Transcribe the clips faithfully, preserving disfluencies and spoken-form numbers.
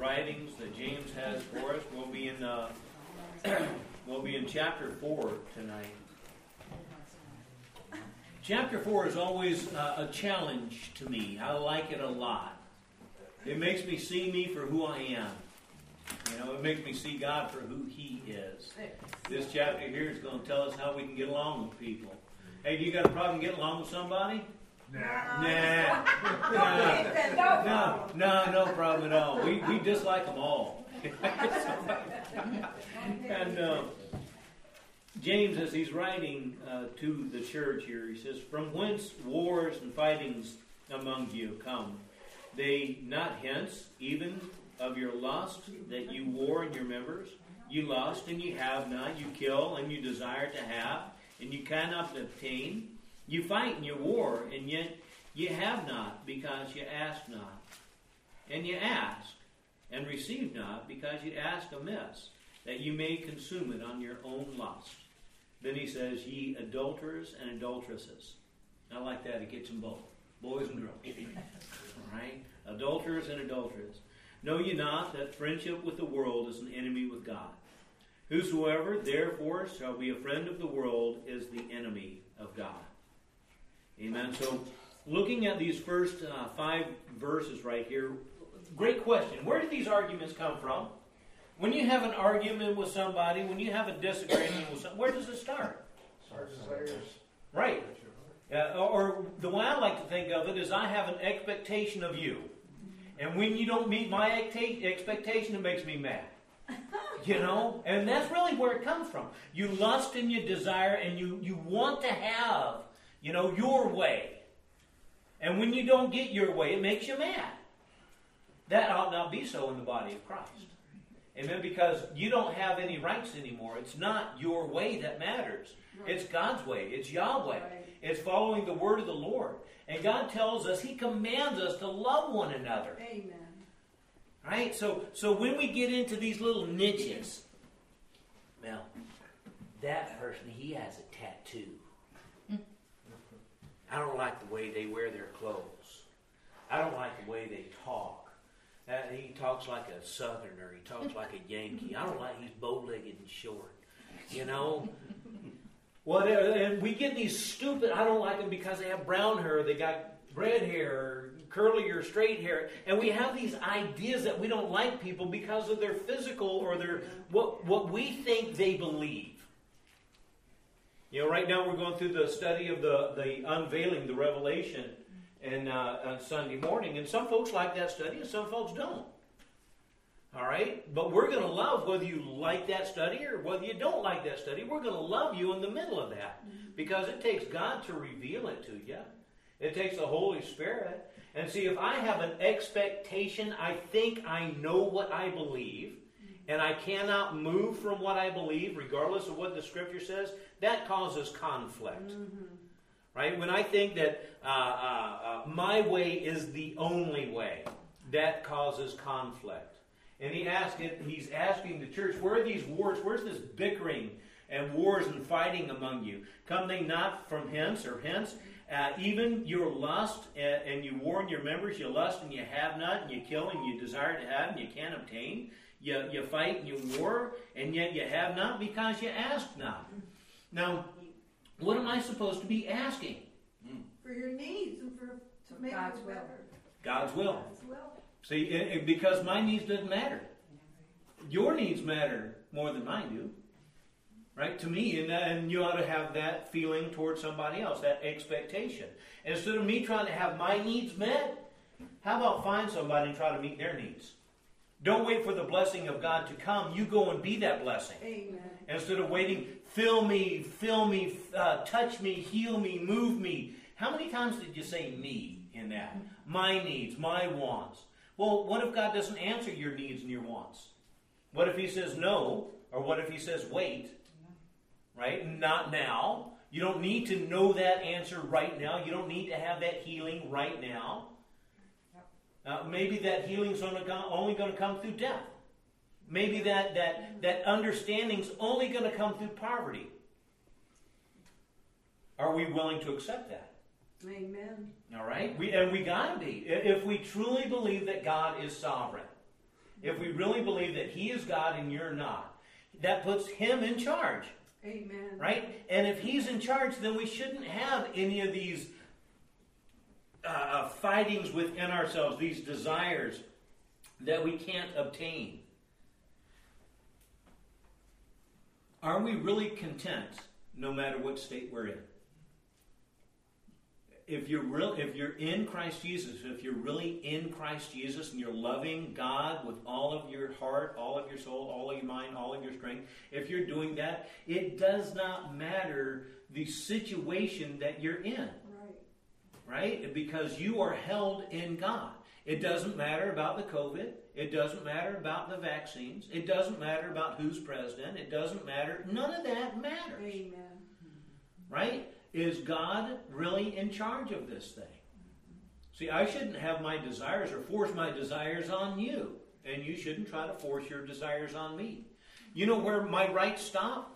writings that James has for us. We'll be in uh, we'll be in chapter four tonight. Chapter four is always uh, a challenge to me. I like it a lot. It makes me see me for who I am. You know, it makes me see God for who He is. This chapter here is going to tell us how we can get along with people. Hey, do you got a problem getting along with somebody? Nah. Nah. Nah. No, no, no problem at all. We we dislike them all. And uh, James, as he's writing uh, to the church here, he says, "From whence wars and fightings among you come? They not hence, even of your lust, that you war in your members? You lust, and you have not. You kill, and you desire to have, and you cannot obtain. You fight and you war, and yet you have not, because you ask not. And you ask, and receive not, because you ask amiss, that you may consume it on your own lust." Then he says, "Ye adulterers and adulteresses." I like that. It gets them both, boys and girls. All right? Adulterers and adulteresses. "Know ye not that friendship with the world is an enemy with God? Whosoever therefore shall be a friend of the world is the enemy of God." Amen. So, looking at these first uh, five verses right here, great question. Where do these arguments come from? When you have an argument with somebody, when you have a disagreement with somebody, where does it start? Right. Uh, or the way I like to think of it is I have an expectation of you. And when you don't meet my expectation, it makes me mad. You know? And that's really where it comes from. You lust and you desire and you, you want to have, you know, your way. And when you don't get your way, it makes you mad. That ought not be so in the body of Christ. Amen? Because you don't have any rights anymore. It's not your way that matters. Right. It's God's way. It's Yahweh. Right. It's following the word of the Lord. And God tells us, He commands us to love one another. Amen. Right? So, so when we get into these little niches, well, that person, he has a tattoo. I don't like the way they wear their clothes. I don't like the way they talk. Uh, he talks like a Southerner. He talks like a Yankee. I don't like he's bow-legged and short. You know? Well, and we get these stupid, I don't like them because they have brown hair, they got red hair, or curly or straight hair. And we have these ideas that we don't like people because of their physical or their what what we think they believe. You know, right now we're going through the study of the, the unveiling, the revelation, and uh, on Sunday morning. And some folks like that study and some folks don't. All right? But we're going to love whether you like that study or whether you don't like that study. We're going to love you in the middle of that. Because it takes God to reveal it to you. It takes the Holy Spirit. And see, if I have an expectation, I think I know what I believe, and I cannot move from what I believe, regardless of what the Scripture says, that causes conflict. Mm-hmm. Right? When I think that uh, uh, uh, my way is the only way, that causes conflict. And he asked it, he's asking the church, where are these wars? Where's this bickering and wars and fighting among you? Come they not from hence or hence? Uh, even your lust and, and you war in your members, you lust and you have not, and you kill and you desire to have and you can't obtain. You, you fight and you war, and yet you have not because you ask not. Now, what am I supposed to be asking? For your needs and for to make God's it will. better. God's will. God's will. See, it, it, because my needs doesn't matter. Your needs matter more than mine do. Right? To me, and, and you ought to have that feeling towards somebody else, that expectation. And instead of me trying to have my needs met, how about find somebody and try to meet their needs? Don't wait for the blessing of God to come. You go and be that blessing. Amen. Instead of waiting, fill me, fill me, uh, touch me, heal me, move me. How many times did you say me in that? My needs, my wants. Well, what if God doesn't answer your needs and your wants? What if He says no? Or what if He says wait? Right? Not now. You don't need to know that answer right now. You don't need to have that healing right now. Uh, maybe that healing's only going to come through death. Maybe that, that, that understanding's only going to come through poverty. Are we willing to accept that? Amen. All right? We, and we got to be. If we truly believe that God is sovereign. if we really believe that He is God and you're not, that puts Him in charge. Amen. Right? And if He's in charge, then we shouldn't have any of these uh, fightings within ourselves, these desires that we can't obtain. Are we really content no matter what state we're in? If you're real, if you're in Christ Jesus, if you're really in Christ Jesus and you're loving God with all of your heart, all of your soul, all of your mind, all of your strength, if you're doing that, it does not matter the situation that you're in. Right? Right? Because you are held in God. It doesn't matter about the COVID. It doesn't matter about the vaccines. It doesn't matter about who's president. It doesn't matter. None of that matters. Amen. Right? Is God really in charge of this thing? See, I shouldn't have my desires or force my desires on you. And you shouldn't try to force your desires on me. You know where my rights stop?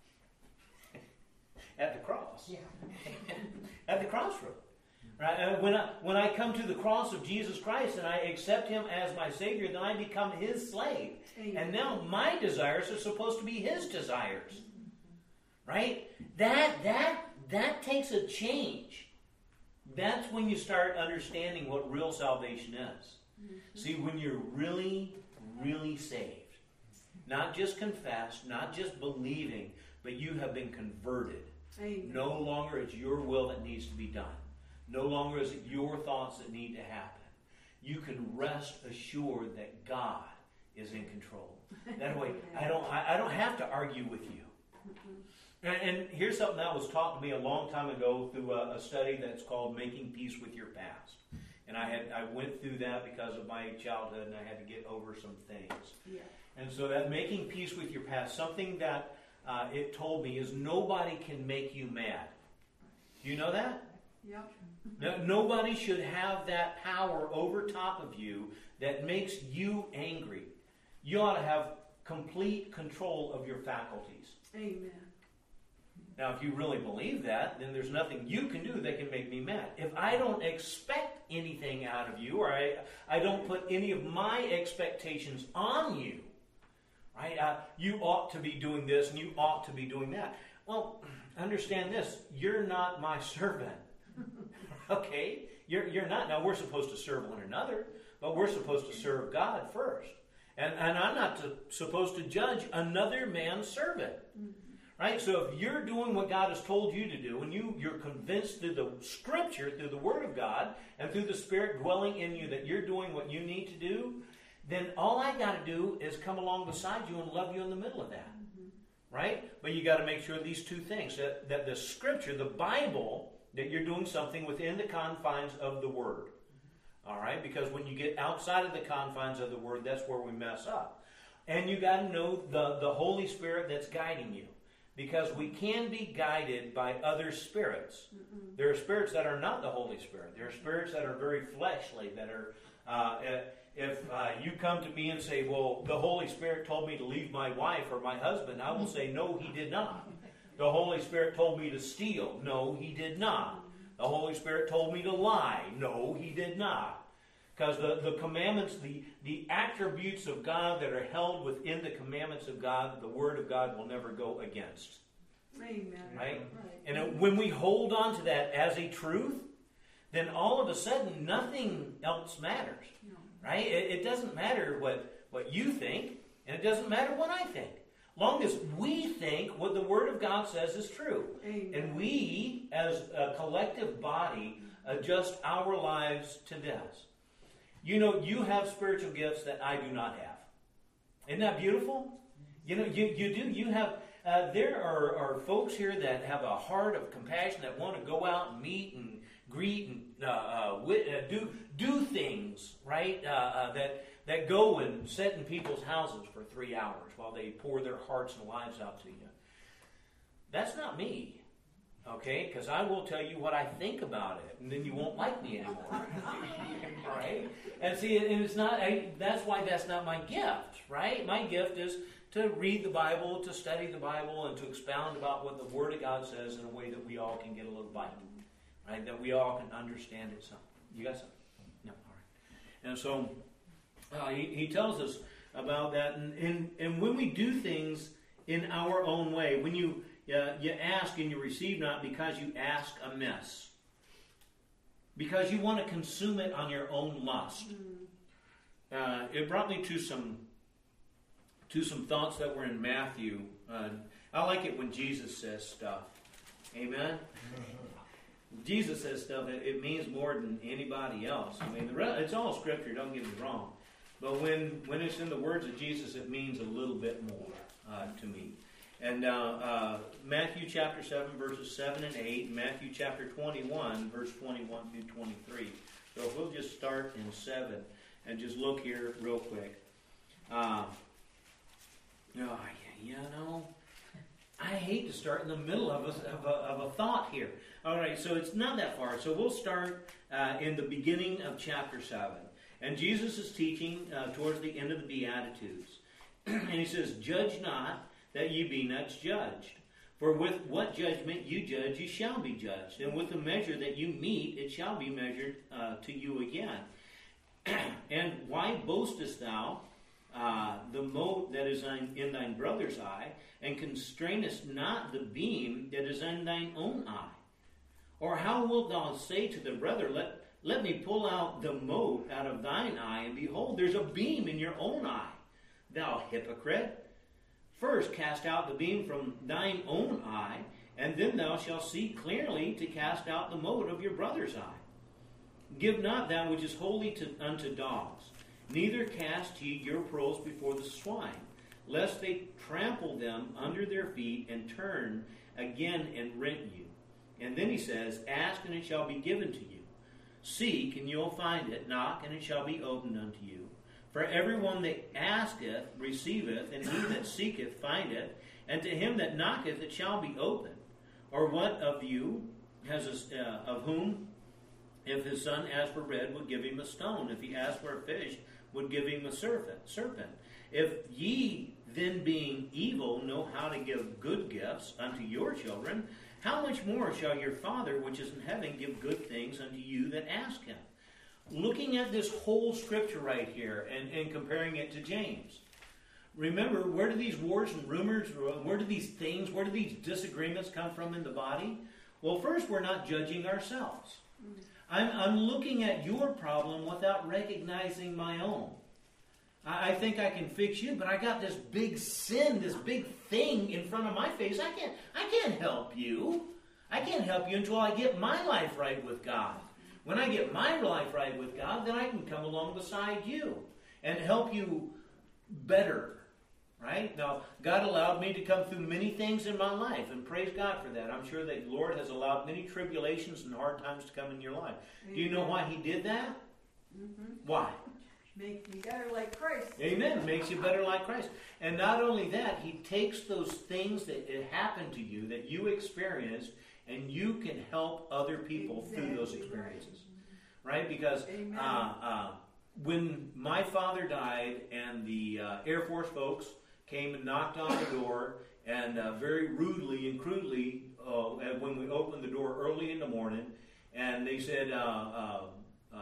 At the cross. Yeah. At the crossroad. Right? And when I, when I come to the cross of Jesus Christ and I accept Him as my Savior, then I become His slave. Amen. And now my desires are supposed to be His desires. Right? That, that, that takes a change. That's when you start understanding what real salvation is. Mm-hmm. See, when you're really, really saved, not just confessed, not just believing, but you have been converted. Amen. No longer is your will that needs to be done. No longer is it your thoughts that need to happen. You can rest assured that God is in control. That way, I don't, I, I don't have to argue with you. And, and here's something that was taught to me a long time ago through a, a study that's called Making Peace with Your Past. And I had I went through that because of my childhood, and I had to get over some things. Yeah. And so that Making Peace with Your Past, something that uh, it told me is nobody can make you mad. Do you know that? Yep. No, nobody should have that power over top of you that makes you angry. You ought to have complete control of your faculties. Amen. Now, if you really believe that, then there's nothing you can do that can make me mad. If I don't expect anything out of you, or I, I don't put any of my expectations on you, right? Uh, you ought to be doing this and you ought to be doing that. Well, understand this. You're not my servant. Okay? You're, you're not. Now, we're supposed to serve one another, but we're supposed to serve God first. And, and I'm not to, supposed to judge another man's servant. Right? So if you're doing what God has told you to do, and you, you're convinced through the Scripture, through the Word of God, and through the Spirit dwelling in you that you're doing what you need to do, then all I got to do is come along beside you and love you in the middle of that. Mm-hmm. Right? But you got to make sure these two things, that, that the Scripture, the Bible, that you're doing something within the confines of the Word. All right? Because when you get outside of the confines of the Word, that's where we mess up. And you got to know the, the Holy Spirit that's guiding you. Because we can be guided by other spirits. Mm-mm. There are spirits that are not the Holy Spirit. There are spirits that are very fleshly, that are, uh, if uh, you come to me and say, well, the Holy Spirit told me to leave my wife or my husband, I will say, no, He did not. The Holy Spirit told me to steal. No, He did not. The Holy Spirit told me to lie. No, He did not. Because the, the commandments, the, the attributes of God that are held within the commandments of God, the Word of God will never go against. Amen. Right? Right. And when we hold on to that as a truth, then all of a sudden nothing else matters. No. Right? It, it doesn't matter what, what you think, and it doesn't matter what I think. Long as we think what the Word of God says is true. Amen. And we, as a collective body, adjust our lives to this. You know, you have spiritual gifts that I do not have. Isn't that beautiful? You know, you, you do. You have, uh, there are, are folks here that have a heart of compassion that want to go out and meet and greet and uh, uh, wit, uh, do do things, right? Uh, uh, that that go and sit in people's houses for three hours while they pour their hearts and lives out to you. That's not me. Okay, because I will tell you what I think about it, and then you won't like me anymore, right? And see, and it's not. I, that's why that's not my gift, right? My gift is to read the Bible, to study the Bible, and to expound about what the Word of God says in a way that we all can get a little bite, right? That we all can understand it. Some, you got some? No, all right. And so, Uh, he, he tells us about that. And, and, and when we do things in our own way, when you, uh, you ask and you receive not because you ask amiss, because you want to consume it on your own lust. Uh, it brought me to some to some thoughts that were in Matthew. Uh, I like it when Jesus says stuff. Amen? Jesus says stuff, it, it means more than anybody else. I mean, the rest, it's all Scripture, don't get me wrong. But when, when it's in the words of Jesus, it means a little bit more uh, to me. And uh, uh, Matthew chapter seven, verses seven and eight, and Matthew chapter twenty-one, verse twenty-one through twenty-three. So if we'll just start in seven and just look here real quick. Uh, oh, you know, I hate to start in the middle of a, of a, of a thought here. All right, so it's not that far. So we'll start uh, in the beginning of chapter seven. And Jesus is teaching uh, towards the end of the Beatitudes. And he says, "Judge not, that ye be not judged. For with what judgment you judge, you shall be judged. And with the measure that you meet, it shall be measured uh, to you again. And why boastest thou uh, the mote that is in thine brother's eye, and constrainest not the beam that is in thine own eye? Or how wilt thou say to the brother, Let, let me pull out the mote out of thine eye, and behold, there's a beam in your own eye? Thou hypocrite! First cast out the beam from thine own eye, and then thou shalt see clearly to cast out the mote of your brother's eye. Give not that which is holy to, unto dogs, neither cast ye your pearls before the swine, lest they trample them under their feet, and turn again and rent you. And then he says, Ask, and it shall be given to you. Seek, and you'll find it. Knock, and it shall be opened unto you. For everyone that asketh receiveth, and he that seeketh findeth, and to him that knocketh it shall be opened. Or what of you has a, uh, of whom, if his son asked for bread, would give him a stone? If he asked for a fish, would give him a serpent? Serpent. If ye then, being evil, know how to give good gifts unto your children, how much more shall your Father which is in heaven give good things unto you that ask him? Looking at this whole scripture right here and, and comparing it to James. Remember, where do these wars and rumors, where do these things, where do these disagreements come from in the body? Well, first, we're not judging ourselves. I'm, I'm looking at your problem without recognizing my own. I, I think I can fix you, but I got this big sin, this big thing in front of my face. I can't, I can't help you. I can't help you until I get my life right with God. When I get my life right with God, then I can come along beside you and help you better, right? Now, God allowed me to come through many things in my life, and praise God for that. I'm sure that the Lord has allowed many tribulations and hard times to come in your life. Amen. Do you know why He did that? Mm-hmm. Why? Make me better like Christ. Amen. Makes you better like Christ. And not only that, He takes those things that happened to you, that you experienced, and you can help other people exactly. through those experiences. Right? Because uh, uh, when my father died and the uh, Air Force folks came and knocked on the door, and uh, very rudely and crudely, uh, when we opened the door early in the morning, and they said, uh, uh, uh,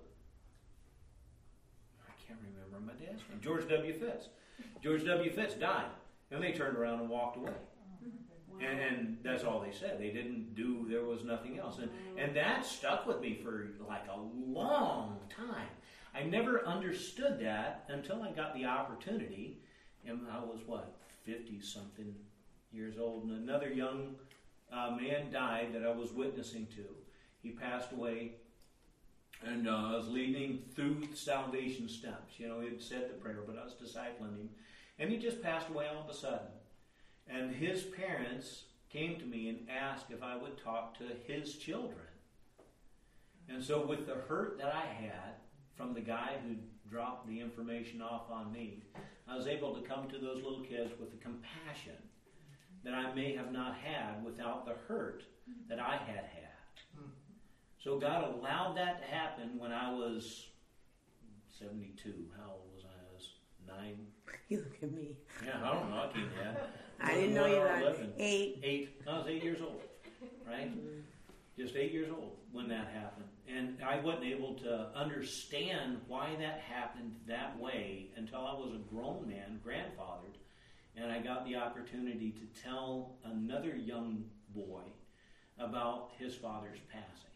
I can't remember my dad's name, George W. Fitz. George W. Fitz died. And they turned around and walked away. And, and that's all they said. They didn't do, there was nothing else. And, and that stuck with me for like a long time. I never understood that until I got the opportunity. And I was, what, fifty-something years old. And another young uh, man died that I was witnessing to. He passed away. And uh, I was leading through the salvation steps. You know, he had said the prayer, but I was discipling him. And he just passed away all of a sudden. And his parents came to me and asked if I would talk to his children. And so with the hurt that I had from the guy who dropped the information off on me, I was able to come to those little kids with the compassion that I may have not had without the hurt that I had had. So God allowed that to happen when I was seventy-two. How old was I? I was nine. You look at me. Yeah, I don't know. I can't. Yeah. I didn't know you were eight. Eight. I was eight years old, right? just eight years old when that happened. And I wasn't able to understand why that happened that way until I was a grown man, grandfathered, and I got the opportunity to tell another young boy about his father's passing.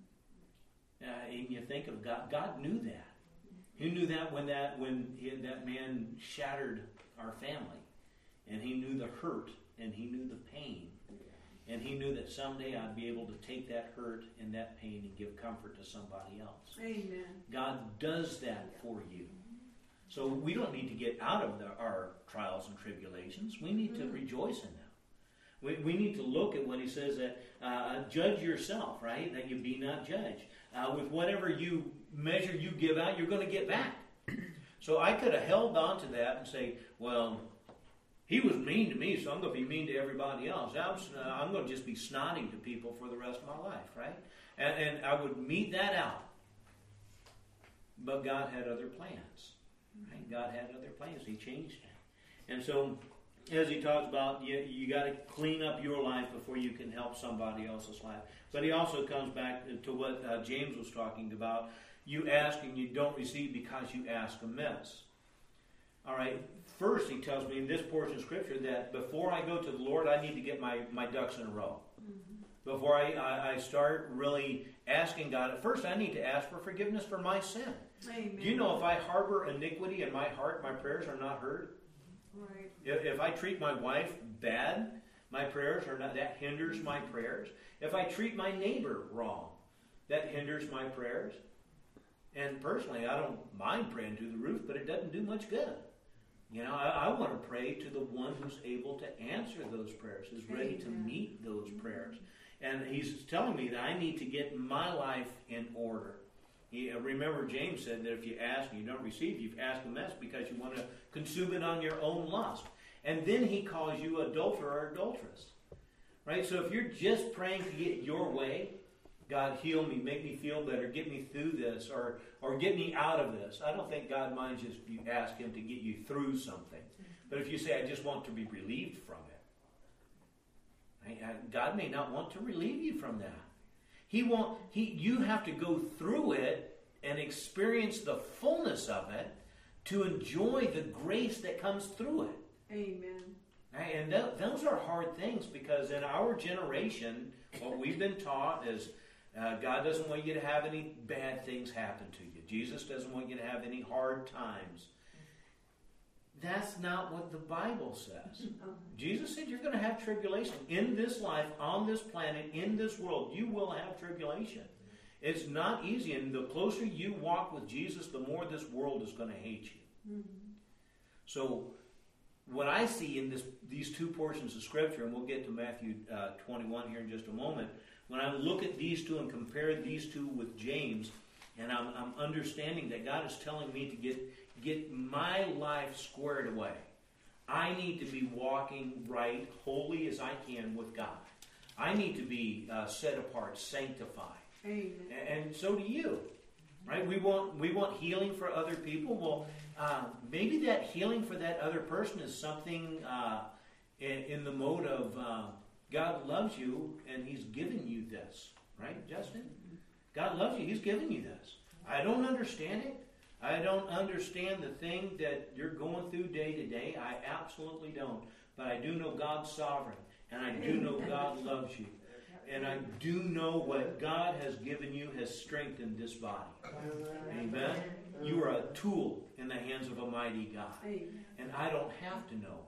Uh, and you think of God, God knew that. He knew that when that when he, that man shattered our family, and he knew the hurt, and he knew the pain, and he knew that someday I'd be able to take that hurt and that pain and give comfort to somebody else. Amen. God does that for you. So we don't need to get out of the, our trials and tribulations. We need to rejoice in them. We, we need to look at when he says that, uh, judge yourself, right? That you be not judged. Uh, with whatever you measure you give out, you're going to get back. So I could have held on to that and say, well, he was mean to me, so I'm going to be mean to everybody else. I'm, uh, I'm going to just be snotting to people for the rest of my life, right? And, and I would mete that out. But God had other plans. Right? God had other plans. He changed it. And so, as he talks about, you, you got to clean up your life before you can help somebody else's life. But he also comes back to what uh, James was talking about. You ask and you don't receive because you ask amiss. All right. First, he tells me in this portion of Scripture that before I go to the Lord, I need to get my, my ducks in a row. Mm-hmm. Before I, I, I start really asking God, at first I need to ask for forgiveness for my sin. Amen. Do you know if I harbor iniquity in my heart, my prayers are not heard? Right. If, if I treat my wife bad, my prayers are not, that hinders my prayers. If I treat my neighbor wrong, that hinders my prayers. And personally, I don't mind praying to the roof, but it doesn't do much good. You know, I, I want to pray to the one who's able to answer those prayers, who's ready to meet those prayers. And he's telling me that I need to get my life in order. He, remember, James said that if you ask and you don't receive, you've asked amiss because you want to consume it on your own lust. And then he calls you adulterer or adulteress. Right? So if you're just praying to get your way, God, heal me, make me feel better, get me through this, or or get me out of this. I don't think God minds if you ask him to get you through something. But if you say, I just want to be relieved from it, right? God may not want to relieve you from that. He want he you have to go through it and experience the fullness of it to enjoy the grace that comes through it. Amen. Right? And th- those are hard things because in our generation, what we've been taught is Uh, God doesn't want you to have any bad things happen to you. Jesus doesn't want you to have any hard times. That's not what the Bible says. Jesus said you're going to have tribulation. In this life, on this planet, in this world, you will have tribulation. It's not easy, and the closer you walk with Jesus, the more this world is going to hate you. Mm-hmm. So, what I see in this, these two portions of Scripture, and we'll get to Matthew uh, twenty-one here in just a moment, when I look at these two and compare these two with James, and I'm, I'm understanding that God is telling me to get, get my life squared away. I need to be walking right, holy as I can with God. I need to be uh, set apart, sanctified. Amen. And, and so do you. Right? We want we want healing for other people. Well, uh, maybe that healing for that other person is something uh, in, in the mode of uh, God loves you and He's given you this. Right, Justin? God loves you. He's given you this. I don't understand it. I don't understand the thing that you're going through day to day. I absolutely don't. But I do know God's sovereign. And I do know God loves you. And I do know what God has given you has strengthened this body. Amen? You are a tool in the hands of a mighty God. And I don't have to know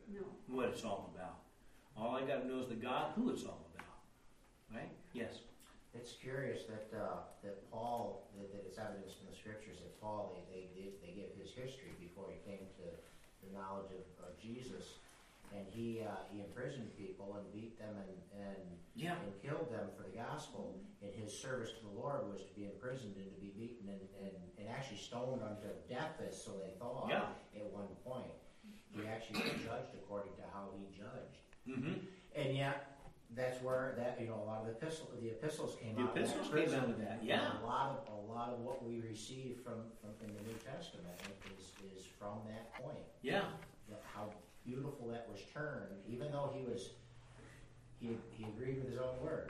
what it's all about. All I got to know is the God who it's all about. Right? Yes? It's curious that uh, that Paul, that, that it's evidence in the Scriptures that Paul, they, they, they, they give his history before he came to the knowledge of, of Jesus. And he uh, he imprisoned people and beat them and and, yeah. and killed them for the gospel. And his service to the Lord was to be imprisoned and to be beaten and, and, and actually stoned unto death, as so they thought yeah. at one point. He actually was judged according to how he judged. Mm-hmm. And yet, that's where that you know a lot of the epistle, the epistles came the out. The epistles of that came out of that. Yeah. And a lot of a lot of what we receive from, from in the New Testament is is from that point. Yeah. That how beautiful that was turned, even though he was he he agreed with his own word.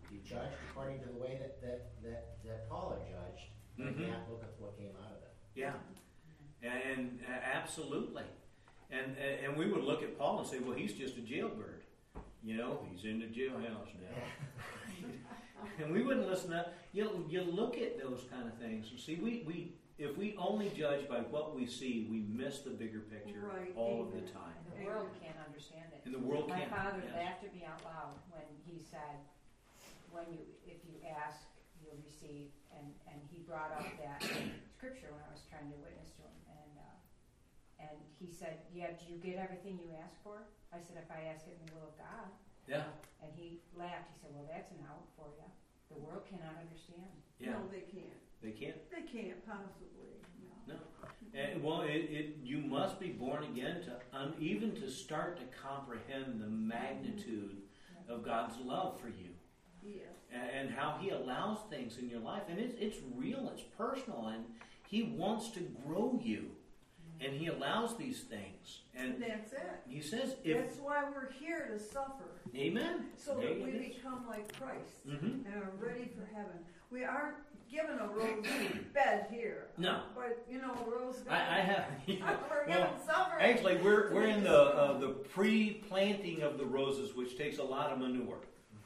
you judge according to the way that, that, that, that Paul had judged. Mm-hmm. And look at what came out of it. Yeah, and uh, absolutely. And and we would look at Paul and say, well, he's just a jailbird. You know, he's in the jailhouse now. And we wouldn't listen to, you you look at those kind of things. See, we, we if we only judge by what we see, we miss the bigger picture Right, all amen. of the time. And the world can't understand it. And the world My can't. father yes. laughed at me out loud when he said, "When you, if you ask, you'll receive." And and he brought up that scripture when I was trying to witness to him, and uh, and he said, "Yeah, do you get everything you ask for?" I said, "If I ask it in the will of God." Yeah. And he laughed. He said, "Well, that's an out for you. The world cannot understand." Yeah. No, they can't. They can't. They can't possibly. No. No. And, well, it, it you must be born again to un, even to start to comprehend the magnitude of God's love for you. Yes. And how He allows things in your life. And it's, it's real, it's personal, and He wants to grow you. And He allows these things. And And that's it. He says, if... That's why we're here to suffer. Amen. So There that we it is. become like Christ Mhm. and are ready for heaven. We aren't given a rose bed here. No. But, you know, a rose bed. I, I have... Yeah, we're well, given suffering. actually, we're, we're in the, uh, the pre-planting of the roses, which takes a lot of manure.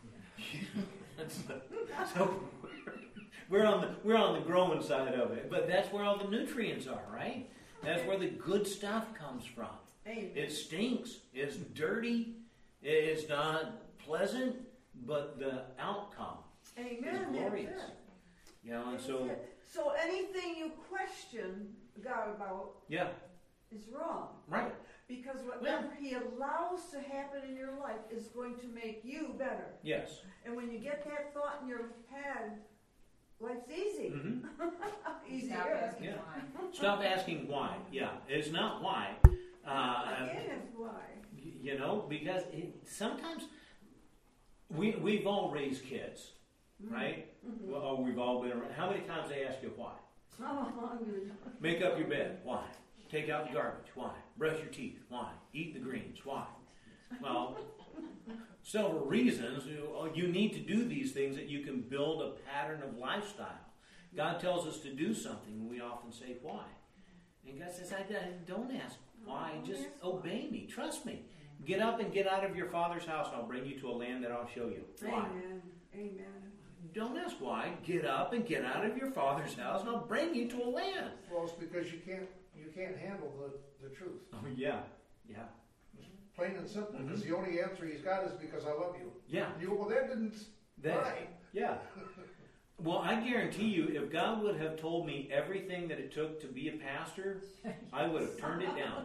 So we're on the we're on the growing side of it, but that's where all the nutrients are, right? That's where the good stuff comes from. Amen. It stinks. It's dirty. It's not pleasant, but the outcome Amen. is That's glorious. it. You know, and That's so it. So anything you question God about yeah, is wrong. right. Because whatever He allows to happen in your life is going to make you better. Yes. And when you get that thought in your head, life's easy. Mm-hmm. Stop Easier. asking Yeah. why. Stop asking why. Yeah, it's not why. Uh, Again, it's why. You know, because it, sometimes we we've all raised kids, right? Mm-hmm. Well, oh, we've all been around. How many times they ask you why? Oh, Make up your bed. Why? Take out the garbage. Why? Brush your teeth. Why? Eat the greens. Why? Well, several reasons. You, you need to do these things that you can build a pattern of lifestyle. God tells us to do something, and we often say, why? And God says, I, I don't ask why. Just obey me. Trust me. Get up and get out of your father's house. I'll bring you to a land that I'll show you. Why? Amen. Amen. Don't ask why. Get up and get out of your father's house, and I'll bring you to a land. Well, it's because you can't you can't handle the, the truth. Oh, yeah. Yeah. Plain and simple. Mhm. Because the only answer he's got is because I love you. Yeah. You well that didn't That, right. yeah. Well, I guarantee you, if God would have told me everything that it took to be a pastor, I would have turned it down.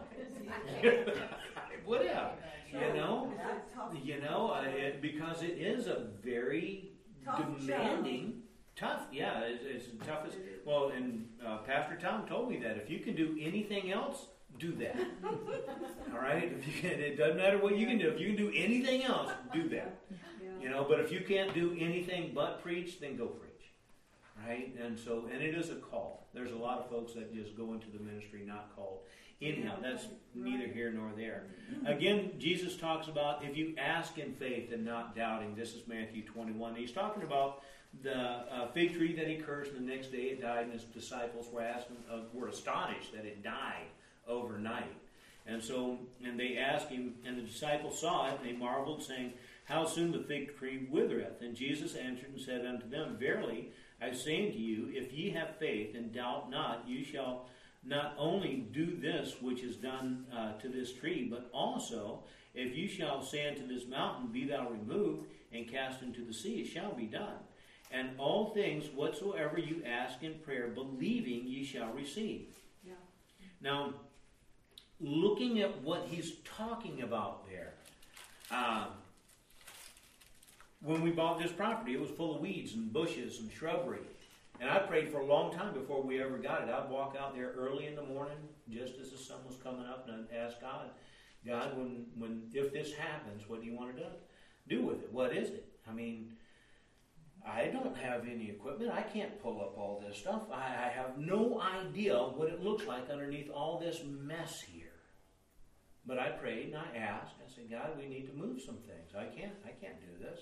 I would have. You know? That's a tough, You know, uh, it, because it is a very Tough demanding, tough, yeah, it's, it's the toughest. Well, and uh, Pastor Tom told me that if you can do anything else, do that. All right? If you can, it doesn't matter what you can do. If you can do anything else, do that. yeah. You know, but if you can't do anything but preach, then go preach. Right? And so, and it is a call. There's a lot of folks that just go into the ministry not called. Anyhow, that's neither here nor there. Again, Jesus talks about if you ask in faith and not doubting. This is Matthew twenty-one. He's talking about the uh, fig tree that he cursed, and the next day it died, and his disciples were asking, uh, were astonished that it died overnight. And so, and they asked him, and the disciples saw it, and they marveled, saying, how soon the fig tree withereth? And Jesus answered and said unto them, verily, I say unto you, if ye have faith and doubt not, you shall not only do this which is done uh, to this tree, but also, if you shall say unto this mountain, be thou removed, and cast into the sea, it shall be done. And all things whatsoever you ask in prayer, believing, ye shall receive. Yeah. Now, looking at what he's talking about there, um, when we bought this property, it was full of weeds and bushes and shrubbery. And I prayed for a long time before we ever got it. I'd walk out there early in the morning, just as the sun was coming up, and I'd ask God, God, when, when if this happens, what do you want to do, do with it? What is it? I mean, I don't have any equipment. I can't pull up all this stuff. I, I have no idea what it looks like underneath all this mess here. But I prayed and I asked. I said, God, we need to move some things. I can't. I can't do this.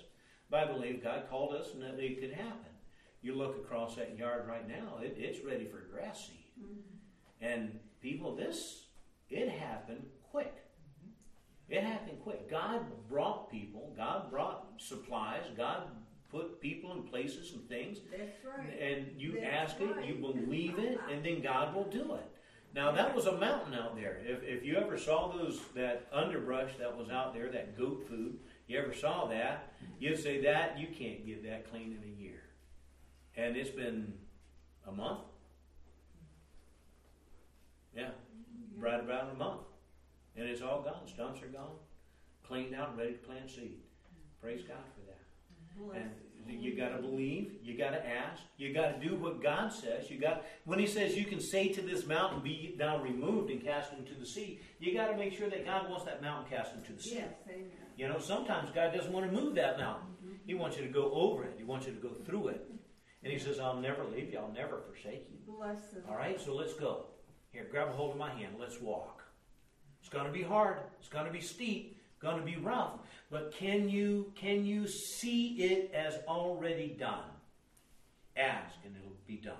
But I believe God called us and that it could happen. You look across that yard right now, it, it's ready for grass seed. Mm-hmm. And people, this, it happened quick. Mm-hmm. It happened quick. God brought people. God brought supplies. God put people in places and things. That's right. And you That's ask right. it, you believe it, and then God will do it. Now, that was a mountain out there. If, if you ever saw those, that underbrush that was out there, that goat food, you ever saw that, you'd say that, you can't get that clean in a year. And it's been a month. Yeah, right about a month. And it's all gone. Stumps are gone, cleaned out and ready to plant seed. Praise God for that. And you got to believe, you got to ask, you got to do what God says. You got when He says you can say to this mountain, "Be thou removed and cast into the sea," you got to make sure that God wants that mountain cast into the sea. Yes, amen. You know, sometimes God doesn't want to move that mountain. Mm-hmm. He wants you to go over it. He wants you to go through it. And He says, "I'll never leave you. I'll never forsake you." Bless Him. All right, so let's go. Here, grab a hold of my hand. Let's walk. It's going to be hard. It's going to be steep. It's going to be rough. But can you can you see it as already done? Ask, and it'll be done.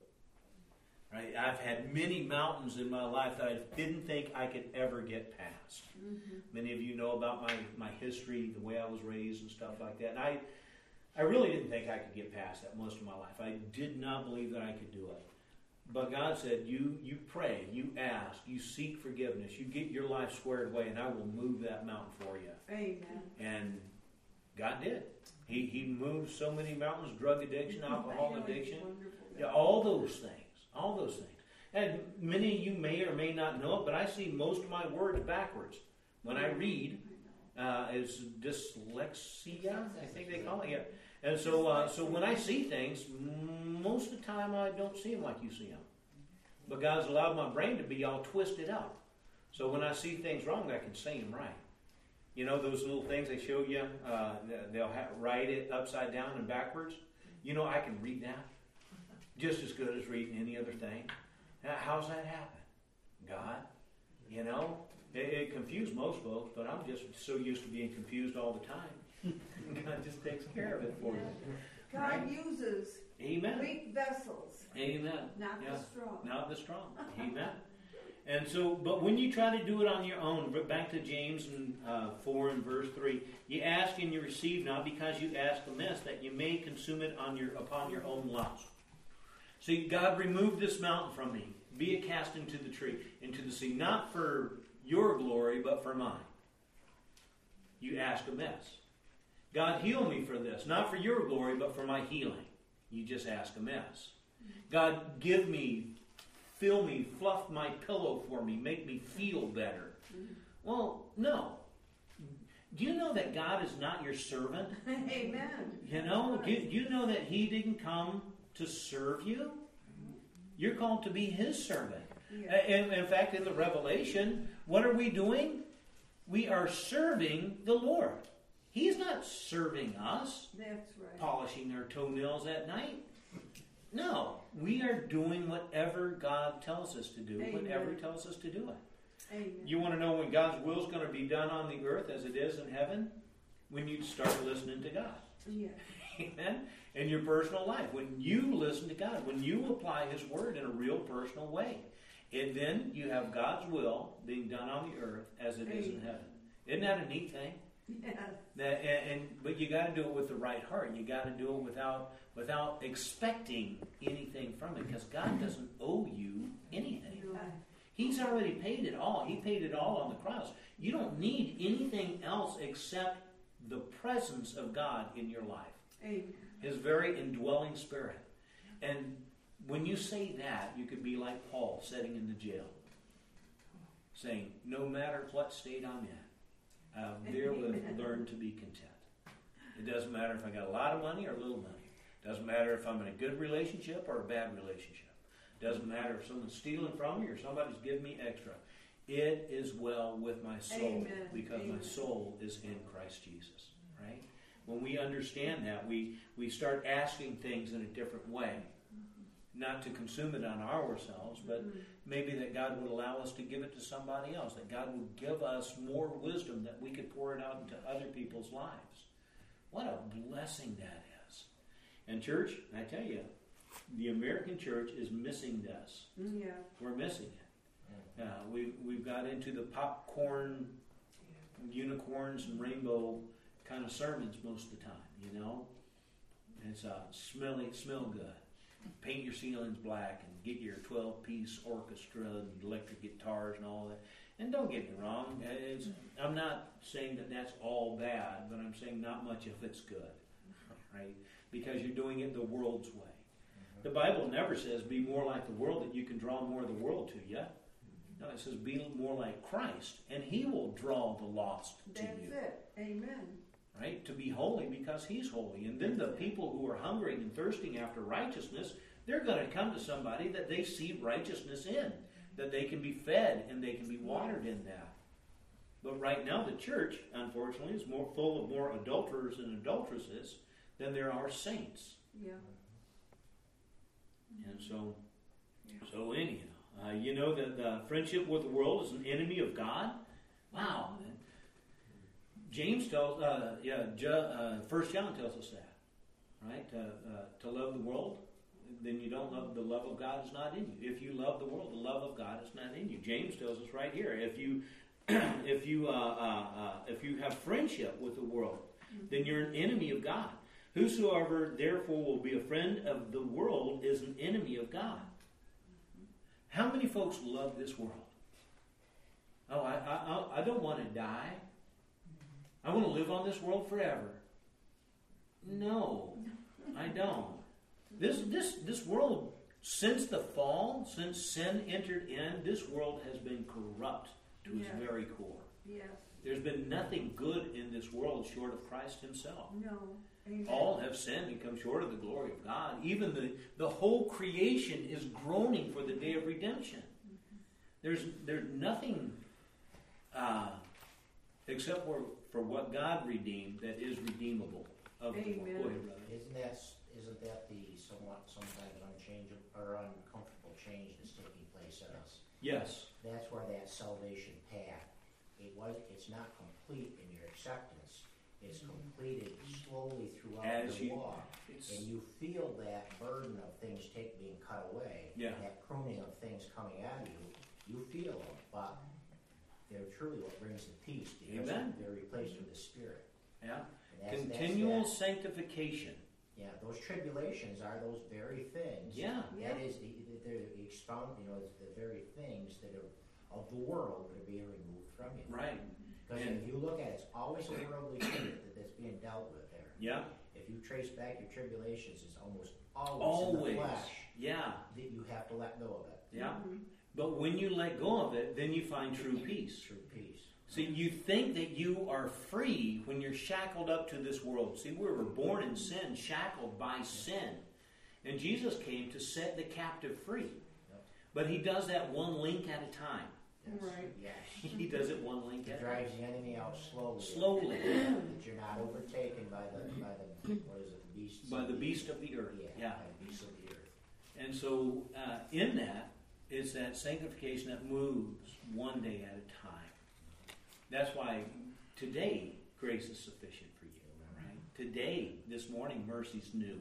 Right? I've had many mountains in my life that I didn't think I could ever get past. Mm-hmm. Many of you know about my, my history, the way I was raised and stuff like that. And I, I really didn't think I could get past that most of my life. I did not believe that I could do it. But God said, you you pray, you ask, you seek forgiveness, you get your life squared away, and I will move that mountain for you. Amen. And God did. He He moved so many mountains: drug addiction, alcohol addiction, yeah, all those things, all those things. And many of you may or may not know it, but I see most of my words backwards when I read. Uh, it's dyslexia, I think they call it. Yeah. And so, uh, so when I see things, most of the time I don't see them like you see them. But God's allowed my brain to be all twisted up. So when I see things wrong, I can say them right. You know those little things they show you? Uh, they'll ha- write it upside down and backwards. You know, I can read that just as good as reading any other thing. Now, how's that happen? God, you know, it, it confused most folks, but I'm just so used to being confused all the time. God just takes care of it for you. God Right? uses Amen. weak vessels, Amen. not Yeah. the strong. Not the strong. Amen. And so, but when you try to do it on your own, but back to James and, uh, four and verse three, you ask and you receive not because you ask amiss, that you may consume it on your upon your own lust. See, God, remove this mountain from me. Be it cast into the tree, into the sea, not for your glory, but for mine. You ask amiss. God, heal me for this, not for your glory, but for my healing. You just ask amiss. God, give me, fill me, fluff my pillow for me, make me feel better. Well, no. Do you know that God is not your servant? Amen. You know, do, do you know that He didn't come to serve you? You're called to be His servant. Yeah. And in fact, in the Revelation, what are we doing? We are serving the Lord. He's not serving us, That's right. polishing our toenails at night. No, we are doing whatever God tells us to do, Amen. whenever He tells us to do it. Amen. You want to know when God's will is going to be done on the earth as it is in heaven? When you start listening to God. Yeah. Amen? In your personal life. When you listen to God. When you apply His Word in a real personal way. And then you have God's will being done on the earth as it is in heaven. Isn't that a neat thing? Yes. That, and, and but you got to do it with the right heart. You got to do it without without expecting anything from it, because God doesn't owe you anything. No. He's already paid it all. He paid it all on the cross. You don't need anything else except the presence of God in your life. Amen. His very indwelling spirit. And when you say that, you could be like Paul sitting in the jail, saying, no matter what state I'm in, I've therewith learned to be content. It doesn't matter if I got a lot of money or little money. It doesn't matter if I'm in a good relationship or a bad relationship. It doesn't matter if someone's stealing from me or somebody's giving me extra. It is well with my soul. Amen. Because Amen. my soul is in Christ Jesus. Right? When we understand that, we, we start asking things in a different way. Not to consume it on ourselves, but mm-hmm. maybe that God would allow us to give it to somebody else. That God would give us more wisdom that we could pour it out into other people's lives. What a blessing that is. And church, I tell you, the American church is missing this. Yeah. We're missing it. Uh, we, we've got into the popcorn, unicorns, and rainbow kind of sermons most of the time, you know. It's uh, smelly, smell good. Paint your ceilings black and get your twelve-piece orchestra and electric guitars and all that. And don't get me wrong, it's, I'm not saying that that's all bad, but I'm saying not much if it's good, right? Because you're doing it the world's way. The Bible never says be more like the world that you can draw more of the world to you. No, it says be more like Christ, and He will draw the lost to That's you. it. Amen. Right? To be holy because He's holy. And then the people who are hungering and thirsting after righteousness, they're going to come to somebody that they see righteousness in, that they can be fed and they can be watered in that. But right now the church, unfortunately, is more full of more adulterers and adulteresses than there are saints. Yeah. And so, so anyhow, uh, you know that the friendship with the world is an enemy of God. Wow, man. James tells, uh, yeah, Ju- uh, First John tells us that, right? Uh, uh, to love the world, then you don't love the love of God is not in you. If you love the world, the love of God is not in you. James tells us right here. If you, if you, uh, uh, uh, if you have friendship with the world, then you're an enemy of God. Whosoever therefore will be a friend of the world is an enemy of God. How many folks love this world? Oh, I, I, I don't want to die. I want to live on this world forever. No, I don't. This, this, this world, since the fall, since sin entered in, this world has been corrupt to its Yes. very core. Yes. There's been nothing good in this world short of Christ Himself. No. Amen. All have sinned and come short of the glory of God. Even the, the whole creation is groaning for the day of redemption. There's there's nothing uh, except for, for what God redeemed that is redeemable of the world. Amen. Go ahead, brother. Isn't that, isn't that the somewhat sometimes unchangeable or uncomfortable change that's taking place in us? Yes. That's where that salvation path, it was, it's not complete in your acceptance. It's completed slowly throughout As your you- walk. It's, And you feel that burden of things take, being cut away. Yeah. That pruning of things coming at you. You feel them, but they're truly what brings the peace because Amen. they're replaced with the Spirit. yeah. And that's, Continual that's that. sanctification. Yeah, those tribulations are those very things. Yeah. That is, the- the- they're the expound, you know, it's the very things that are of the world that are being removed from you. Right. Because And- if you look at it, it's always a worldly thing that, that's being dealt with there. Yeah. If you trace back your tribulations, it's almost always, Always. in the flesh Yeah. that you have to let go of it. Yeah. But when you let go of it, then you find true peace. True peace. See, you think that you are free when you're shackled up to this world. See, we were born in sin, shackled by sin. And Jesus came to set the captive free. Yep. But He does that one link at a time. Yes. Right. Yes. He does it one link He at a time. drives the enemy out slowly. Slowly. That you're not overtaken by the, by the, what is it, the beasts? By of the beast of the earth. Yeah, Yeah. by the beasts of the earth. And so uh, in that is that sanctification that moves one day at a time. That's why today grace is sufficient for you. Right? Today, this morning, mercy's new.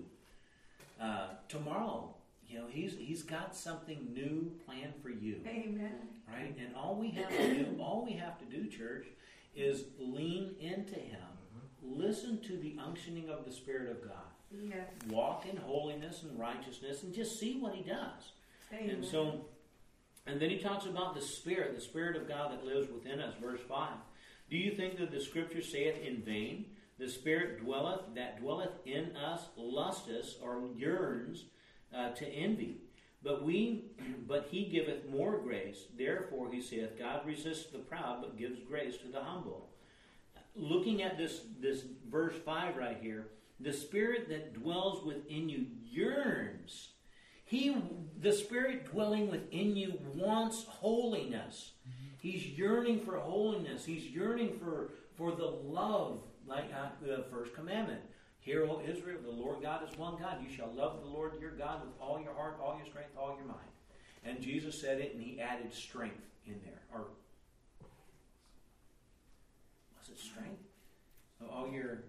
Uh, tomorrow, you know, he's he's got something new planned for you. Amen. Right? And all we have to do, all we have to do, church, is lean into Him. Listen to the unctioning of the Spirit of God. Yes. Walk in holiness and righteousness and just see what He does. Amen. And so, and then he talks about the Spirit, the Spirit of God that lives within us, verse five. Do you think that the Scripture saith in vain, the Spirit dwelleth, that dwelleth in us, lusteth or yearns uh, to envy? But we, but He giveth more grace. Therefore, he saith, God resists the proud, but gives grace to the humble. Looking at this, this verse five right here, the Spirit that dwells within you yearns. He, the Spirit dwelling within you wants holiness. He's yearning for holiness. He's yearning for, for the love, like uh, the first commandment. Hear, O Israel, the Lord God is one God. You shall love the Lord your God with all your heart, all your strength, all your mind. And Jesus said it, and He added strength in there. Or was it strength? All your uh,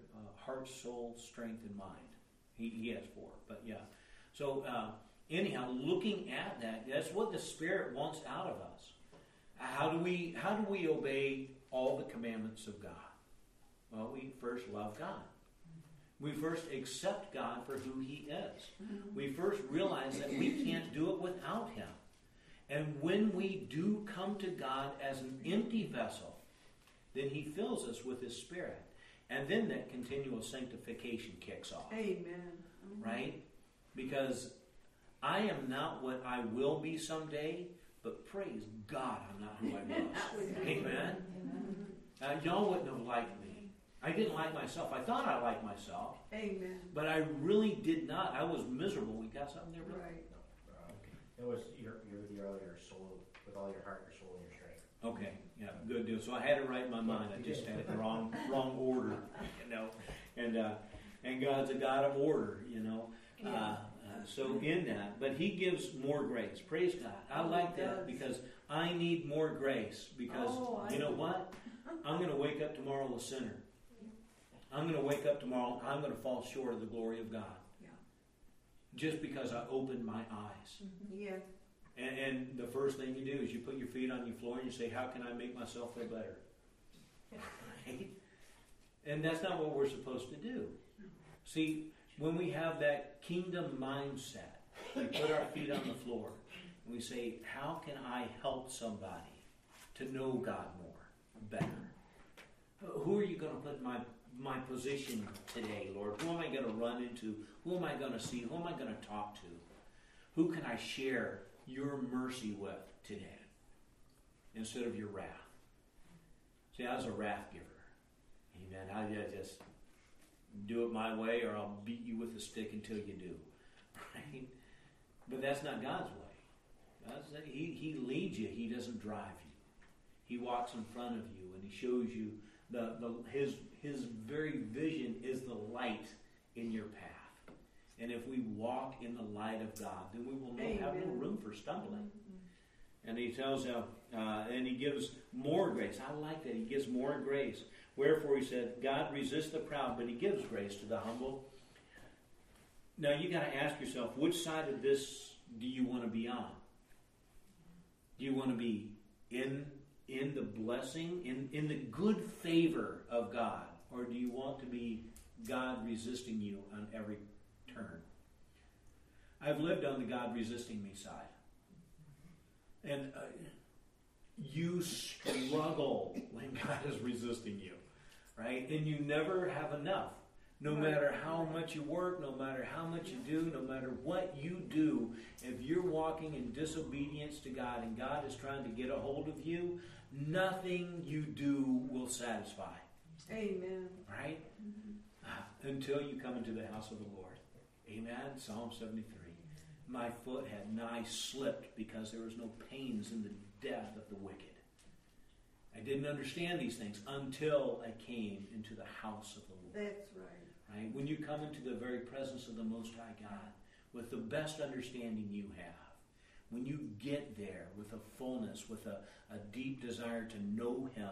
heart, soul, strength, and mind. He, he has four, but yeah. So uh, anyhow, looking at that, that's what the Spirit wants out of us. How do we how do we obey all the commandments of God? Well, we first love God. We first accept God for who He is. We first realize that we can't do it without Him. And when we do come to God as an empty vessel, then He fills us with His Spirit. And then that continual sanctification kicks off. Amen. Right? Because I am not what I will be someday, but praise God I'm not who I was. Amen? Uh, y'all wouldn't have liked me. I didn't like myself. I thought I liked myself. Amen. But I really did not. I was miserable. We got something there, Bill? Right. No, uh, it was your, your, with your, all your soul, with all your heart, your soul, and your strength. Okay, yeah, good deal. So I had it right in my mind. I just had it in the wrong, wrong order, you know. And uh, and God's a God of order, you know. Uh, uh, so in that, but He gives more grace. Praise God. I like that because I need more grace. Because Oh, I you know do. what? I'm going to wake up tomorrow a sinner. I'm going to wake up tomorrow. I'm going to fall short of the glory of God. Yeah. Just because I opened my eyes. Yeah. And, and the first thing you do is you put your feet on your floor and you say, how can I make myself feel better? Right? And that's not what we're supposed to do. See, when we have that kingdom mindset, we put our feet on the floor and we say, how can I help somebody to know God more, better? Who are you going to put in my, my position today, Lord? Who am I going to run into? Who am I going to see? Who am I going to talk to? Who can I share your mercy with today instead of your wrath? See, I was a wrath giver. Amen. I just do it my way or I'll beat you with a stick until you do. Right? But that's not God's way. God's, he, he leads you. He doesn't drive you. He walks in front of you and He shows you the, the his his very vision is the light in your path. And if we walk in the light of God, then we will not have no room for stumbling. And He tells uh, uh, and He gives more grace. I like that. He gives more grace. Wherefore He said, God resists the proud, but He gives grace to the humble. Now you got to ask yourself, which side of this do you want to be on? Do you want to be in in the blessing, in, in the good favor of God? Or do you want to be God resisting you on every turn? I've lived on the God resisting me side. And uh, you struggle when God is resisting you, right? And you never have enough. No matter how much you work, no matter how much you do, no matter what you do, if you're walking in disobedience to God and God is trying to get a hold of you, nothing you do will satisfy. Amen. Right? Mm-hmm. Until you come into the house of the Lord. Amen. Psalm seventy-three. My foot had nigh slipped because there was no pains in the death of the wicked. I didn't understand these things until I came into the house of the Lord. That's right. Right? When you come into the very presence of the Most High God with the best understanding you have, when you get there with a fullness, with a, a deep desire to know Him,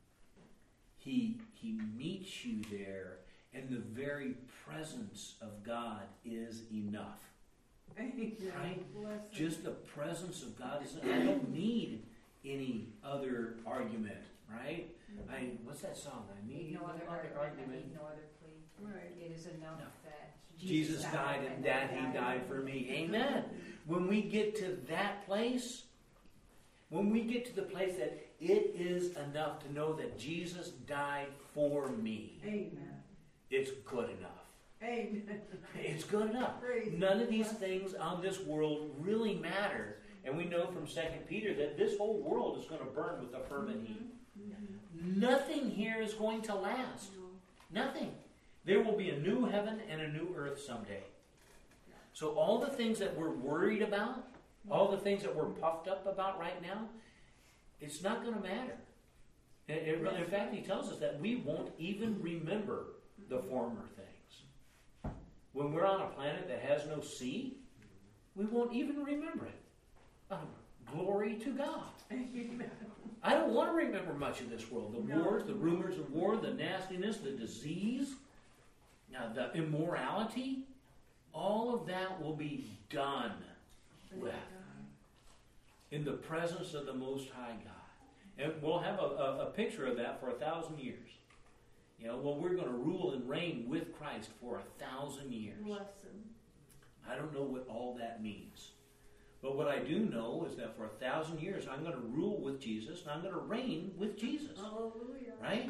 He He meets you there, and the very presence of God is enough. Amen. Right? Bless Just Him. the presence of God is enough. I don't need any other argument, right? I what's that song? I need No other argument, I need no other plea. Right. It is enough No. that Jesus died and that He died for me. Amen. When we get to that place, when we get to the place that it is enough to know that Jesus died for me, Amen. it's good enough. Amen. It's good enough. Praise None of these God. things on this world really matter. And we know from Second Peter that this whole world is going to burn with a fervent heat. Nothing here is going to last. Nothing. There will be a new heaven and a new earth someday. So all the things that we're worried about, all the things that we're puffed up about right now, it's not going to matter. And it, in fact, He tells us that we won't even remember the former things. When we're on a planet that has no sea, we won't even remember it. Oh, glory to God. Amen. I don't want to remember much of this world. The No. wars, the rumors of war, the nastiness, the disease. Now, the immorality, all of that will be done with in the presence of the Most High God. And we'll have a, a, a picture of that for a thousand years. You know, well, we're going to rule and reign with Christ for a thousand years. Lesson. I don't know what all that means. But what I do know is that for a thousand years, I'm going to rule with Jesus and I'm going to reign with Jesus. Hallelujah. Right?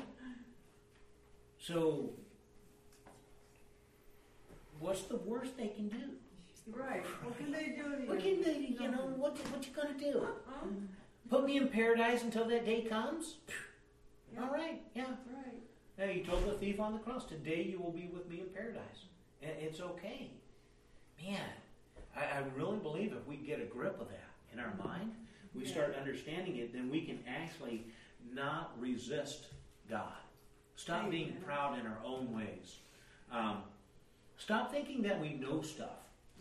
So, what's the worst they can do? Right. What can they do to you? What can they, you know, what, what you going to do? Uh-uh. Put me in paradise until that day comes? Yeah. All right, yeah. Right. Now, he told the thief on the cross, today you will be with me in paradise. And it's okay. Man, I, I really believe if we get a grip of that in our mind, we Yeah. start understanding it, then we can actually not resist God. Stop being Amen. proud in our own ways. Um, stop thinking that we know stuff.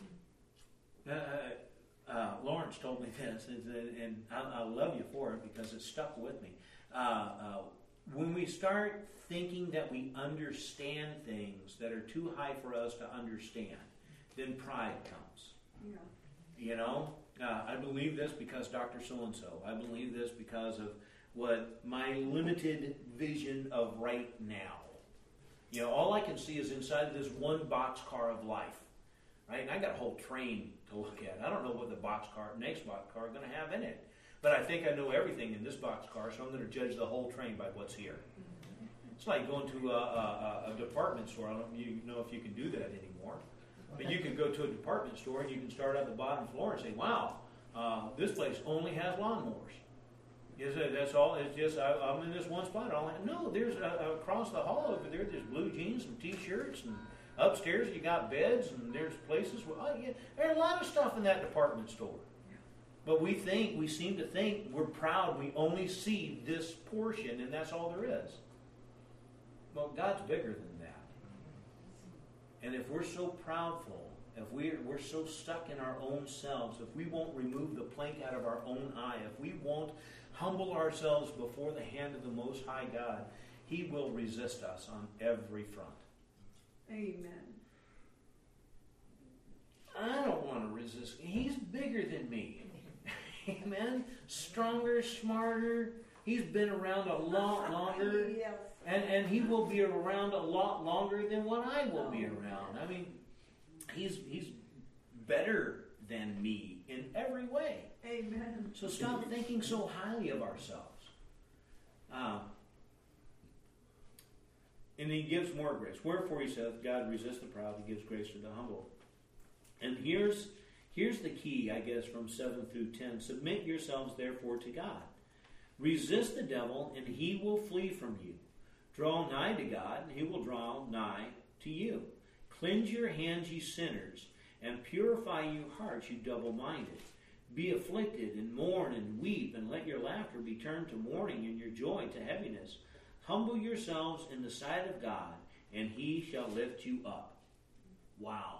Uh, uh, Lawrence told me this, and, and I, I love you for it because it stuck with me. Uh, uh, when we start thinking that we understand things that are too high for us to understand, then pride comes. Yeah. You know, uh, I believe this because Doctor So-and-so. I believe this because of what my limited vision of right now. You know, all I can see is inside of this one boxcar of life. Right? And I got a whole train to look at. I don't know what the boxcar, next boxcar is going to have in it. But I think I know everything in this boxcar, so I'm going to judge the whole train by what's here. It's like going to a, a, a department store. I don't you know if you can do that anymore. But you can go to a department store and you can start at the bottom floor and say, wow, uh, this place only has lawnmowers. Is it, that's all? It's just, I, I'm in this one spot. All I, no, there's uh, across the hall over there, there's blue jeans and T-shirts. And upstairs you got beds and there's places where, oh, yeah, there's a lot of stuff in that department store. But we think, we seem to think we're proud. We only see this portion and that's all there is. Well, God's bigger than that. And if we're so proudful, if we're, we're so stuck in our own selves, if we won't remove the plank out of our own eye, if we won't humble ourselves before the hand of the Most High God, He will resist us on every front. Amen. I don't want to resist. He's bigger than me. Amen. Stronger, smarter. He's been around a lot longer. Yes. And, and he will be around a lot longer than what I will be around. I mean, he's he's better than me in every way. Amen. So stop thinking so highly of ourselves. Um, and he gives more grace. Wherefore he saith, God resists the proud, he gives grace to the humble. And here's here's the key, I guess, from seven through ten. Submit yourselves therefore to God. Resist the devil, and he will flee from you. Draw nigh to God, and he will draw nigh to you. Cleanse your hands, ye sinners, and purify you hearts, you double-minded. Be afflicted, and mourn, and weep, and let your laughter be turned to mourning, and your joy to heaviness. Humble yourselves in the sight of God, and he shall lift you up. Wow.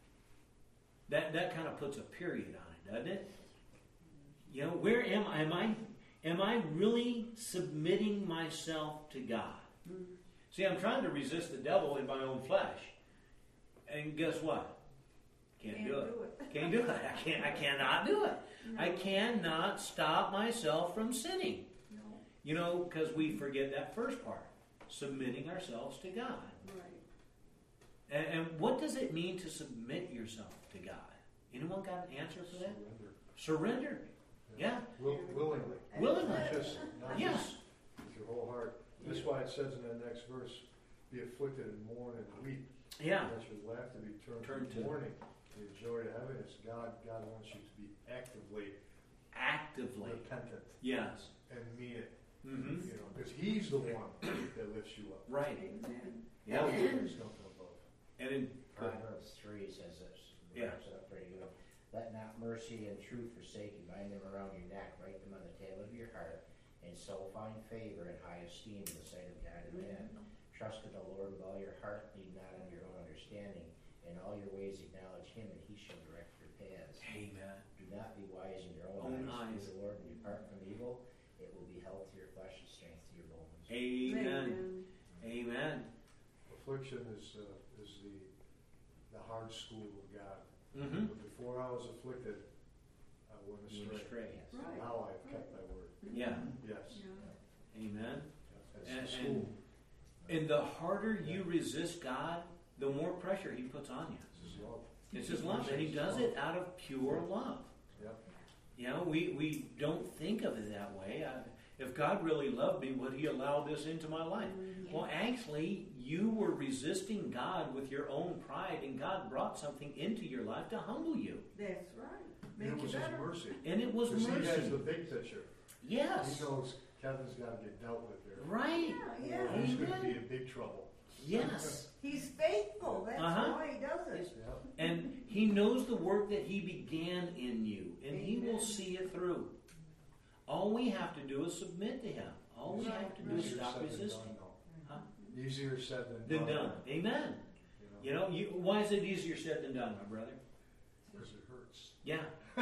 That that kind of puts a period on it, doesn't it? You know, where am I? Am I, am I really submitting myself to God? See, I'm trying to resist the devil in my own flesh. And guess what? Can't, Can't do, it. do it. Can't do it. I can't I cannot do it. No. I cannot stop myself from sinning. No. You know, because we forget that first part. Submitting ourselves to God. Right. And, and what does it mean to submit yourself to God? Anyone got an answer for that? Surrender. Surrender. Yeah. Will, willingly. Willingly. Not just, not Yes. just with your whole heart. That's why it says in that next verse, be afflicted and mourn and weep. Yeah. Let your laughter be turned, Turned to to- mourning. Your joy to heaviness. God, God wants you to be actively Actively. repentant Yes. and mean it. Mm-hmm. You know, because He's the one that lifts you up. Right. Amen. Yeah. All the things come from above. And in, Proverbs three says this. Yeah. Wraps it up pretty good. Let not mercy and truth forsake you. Bind them around your neck. Write them on the tail of your heart. And so find favor and high esteem in the sight of God and man. Trust in the Lord with all your heart. Lean not on your own understanding. In all your ways acknowledge Him, and He shall direct your paths. amen. Do not be wise in your own, Own eyes. eyes. Fear the Lord and depart from evil. It will be health to your flesh and strength to your bones. Amen. Amen. affliction is, uh, is the, the hard school of God. Mm-hmm. But before I was afflicted, I went astray. Astray. Right. Now I've kept thy word. Yeah. Yes. Yeah. Amen. That's And- the school. And the harder you resist God, the more pressure He puts on you. This is love. It's His love, and He does it out of pure love. Yep. You know, we, we don't think of it that way. I, if God really loved me, would He allow this into my life? Well, actually, you were resisting God with your own pride, and God brought something into your life to humble you. That's right. And Make it was you His better. mercy. And it was Because He has mercy. the big picture. Yes. He knows Kevin's got to get dealt with there. Right. Yeah, Or yeah. he's going to Amen. be in big trouble. Yes. He's faithful. That's Uh-huh. why He does it. Yep. And He knows the work that He began in you, and He will Amen. see it through. All we have to do is submit to Him. All we have to do is Easier stop said than resisting. done, though. Huh? Easier said than Than done. done. Amen. You know, You know, you, why is it easier said than done, my brother? because it hurts. Yeah.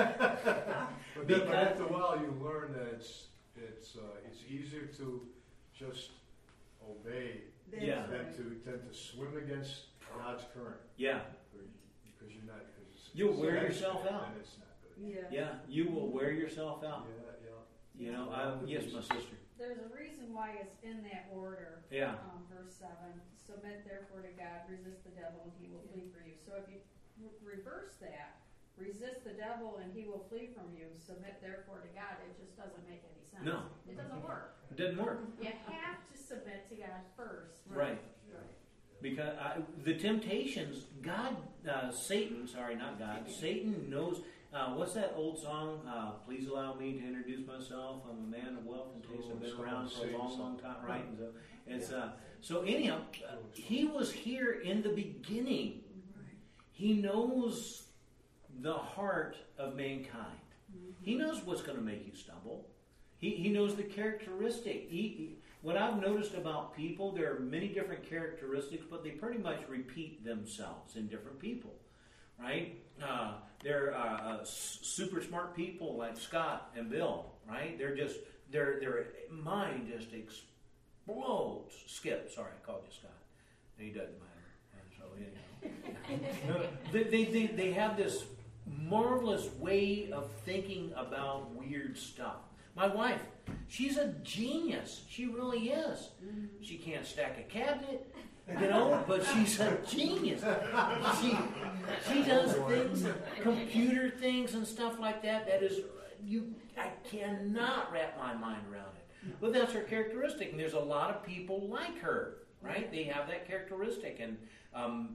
But then, but after a while, you learn that it's it's uh, it's easier to just obey That's Yeah. than right. to tend to swim against God's current, Yeah. because you're not. Because it's, You'll it's wear against yourself it, out. and it's not good. Yeah. Yeah. You will wear yourself out. Yeah, yeah. You know, I, yes, my sister. There's a reason why it's in that order. Yeah. Um, verse seven, submit therefore to God, resist the devil, and he will flee for you. So if you re- reverse that, resist the devil and he will flee from you, submit therefore to God, it just doesn't make any sense. No. It doesn't work. It doesn't work. You have to submit to God first. Right. Because I, the temptations, God, uh, Satan, sorry, not God, Satan knows. Uh, what's that old song? Uh, Please allow me to introduce myself. I'm a man of wealth and taste. I've been around for a long, long time, right? And so it's uh, so anyhow, uh, he was here in the beginning. He knows the heart of mankind. He knows what's going to make you stumble. He he knows the characteristic. He, he, what I've noticed about people, there are many different characteristics, but they pretty much repeat themselves in different people, right? Uh, they're uh, uh, s- super smart people like Scott and Bill, right? They're just their their mind just explodes. Skip, sorry, I called you Scott. He doesn't matter. And so anyhow, they, they they they have this marvelous way of thinking about weird stuff. My wife, she's a genius. She really is. She can't stack a cabinet, you know, but she's a genius. She she does things, computer things and stuff like that. That is, you, I cannot wrap my mind around it. But that's her characteristic, and there's a lot of people like her, right? They have that characteristic, and um,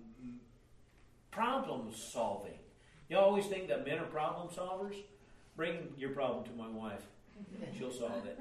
problem solving. You always think that men are problem solvers? Bring your problem to my wife. She'll solve it.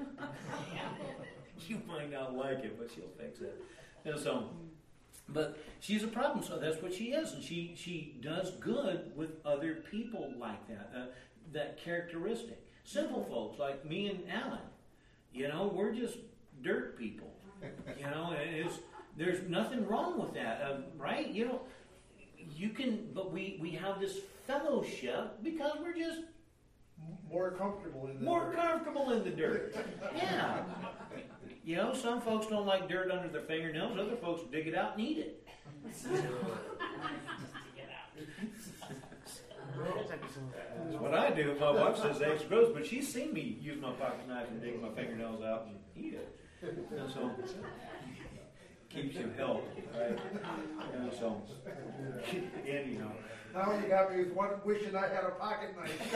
You might not like it, but she'll fix it. And so, but she's a problem solver. That's what she is, and she she does good with other people like that. Uh, that characteristic. Simple folks like me and Alan. You know, we're just dirt people. You know, and it's, there's nothing wrong with that, uh, right? You know, you can, but we we have this fellowship because we're just More comfortable in the more comfortable in the dirt. Yeah. You know, some folks don't like dirt under their fingernails. Other folks dig it out and eat it. That's what I do. My wife says that's gross, but she's seen me use my pocket knife and dig my fingernails out and eat it. And so, keeps you healthy, right? And so, anyhow. Now you got me with one wishing I had a pocket knife.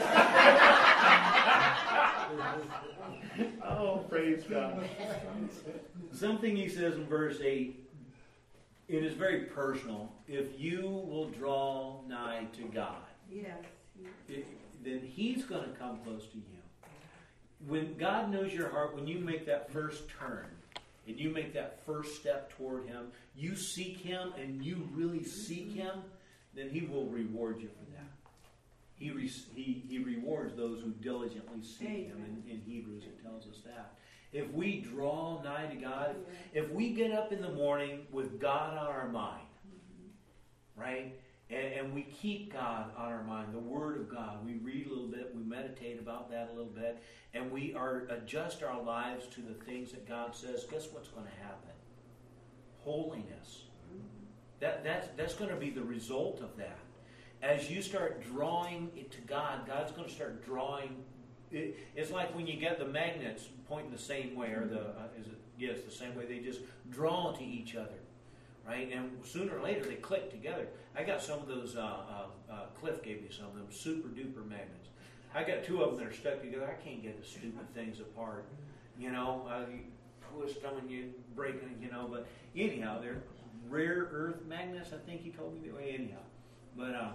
Oh, praise God. Something he says in verse eight, it is very personal. If you will draw nigh to God, Yes. it, then he's going to come close to you. When God knows your heart, when you make that first turn, and you make that first step toward him, you seek him, and you really seek him, then he will reward you for that. He re- he, he rewards those who diligently seek him. In, in Hebrews it tells us that. If we draw nigh to God, if, if we get up in the morning with God on our mind, right, and, and we keep God on our mind, the Word of God, we read a little bit, we meditate about that a little bit, and we are adjust our lives to the things that God says, guess what's going to happen? Holiness. That, that's that's going to be the result of that. As you start drawing it to God, God's going to start drawing. It, it's like when you get the magnets pointing the same way, or the uh, is it? Yes, the same way. They just draw to each other, right? And sooner or later they click together. I got some of those. Uh, uh, uh, Cliff gave me some of them super duper magnets. I got two of them that are stuck together. I can't get the stupid things apart. You know, uh, you twist them and you break them. You know, but anyhow, they're rare earth magnets. I think he told me that way. Anyhow, but. Uh,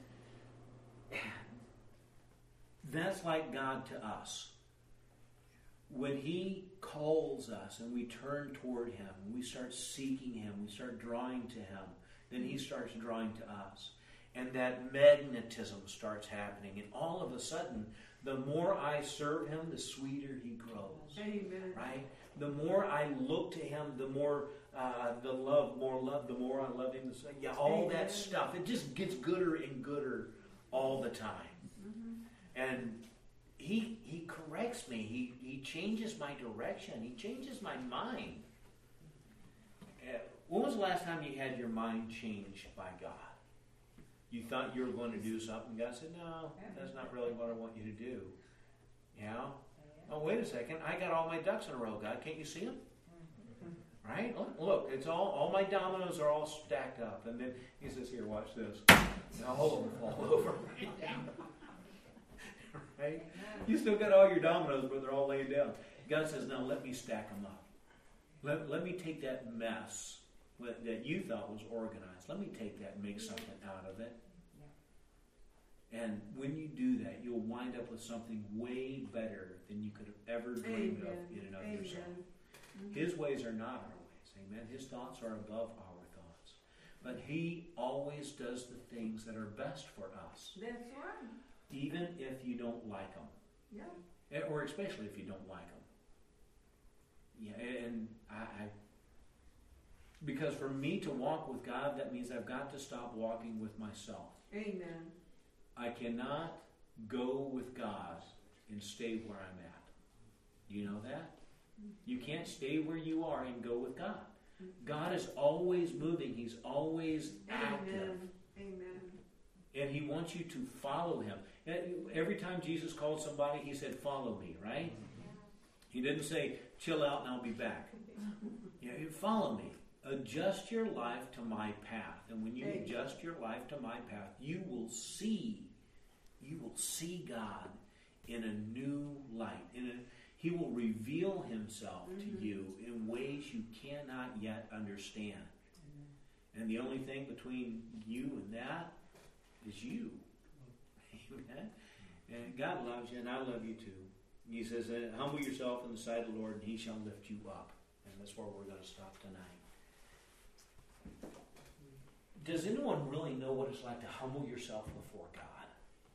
That's like God to us. When He calls us and we turn toward Him, we start seeking Him, we start drawing to Him, then He starts drawing to us. And that magnetism starts happening. And all of a sudden, the more I serve Him, the sweeter He grows. Amen. Right? The more I look to Him, the more uh, the love, more love, the more I love Him. Yeah, all Amen. that stuff. It just gets gooder and gooder all the time. And he he corrects me. He he changes my direction. He changes my mind. Uh, when was the last time you had your mind changed by God? You thought you were going to do something. God said, no, that's not really what I want you to do. You know? Oh, wait a second. I got all my ducks in a row, God. Can't you see them? Right? Look, look, it's all, all my dominoes are all stacked up. And then he says, here, watch this. Now all of them fall over. Right? You still got all your dominoes, but they're all laying down. God says, now let me stack them up. Let, let me take that mess that you thought was organized. Let me take that and make something out of it. And when you do that, you'll wind up with something way better than you could have ever dreamed Amen. of in and of Amen. yourself. His ways are not our ways. Amen. His thoughts are above our thoughts. But He always does the things that are best for us. That's right. Even if you don't like them. Yeah. Or especially if you don't like them. Yeah, and I, I, because for me to walk with God, that means I've got to stop walking with myself. Amen. I cannot go with God and stay where I'm at. Do you know that? You can't stay where you are and go with God. God is always moving. He's always active. Amen. Amen. And He wants you to follow Him. Every time Jesus called somebody, He said, follow me, right? He didn't say, chill out and I'll be back. You know, follow me. Adjust your life to my path. And when you Amen. adjust your life to my path, you will see, you will see God in a new light. In a, He will reveal Himself mm-hmm. to you in ways you cannot yet understand. Mm-hmm. And the only thing between you and that is you. Amen? And God loves you, and I love you too. He says, humble yourself in the sight of the Lord, and He shall lift you up. And that's where we're going to stop tonight. Does anyone really know what it's like to humble yourself before God?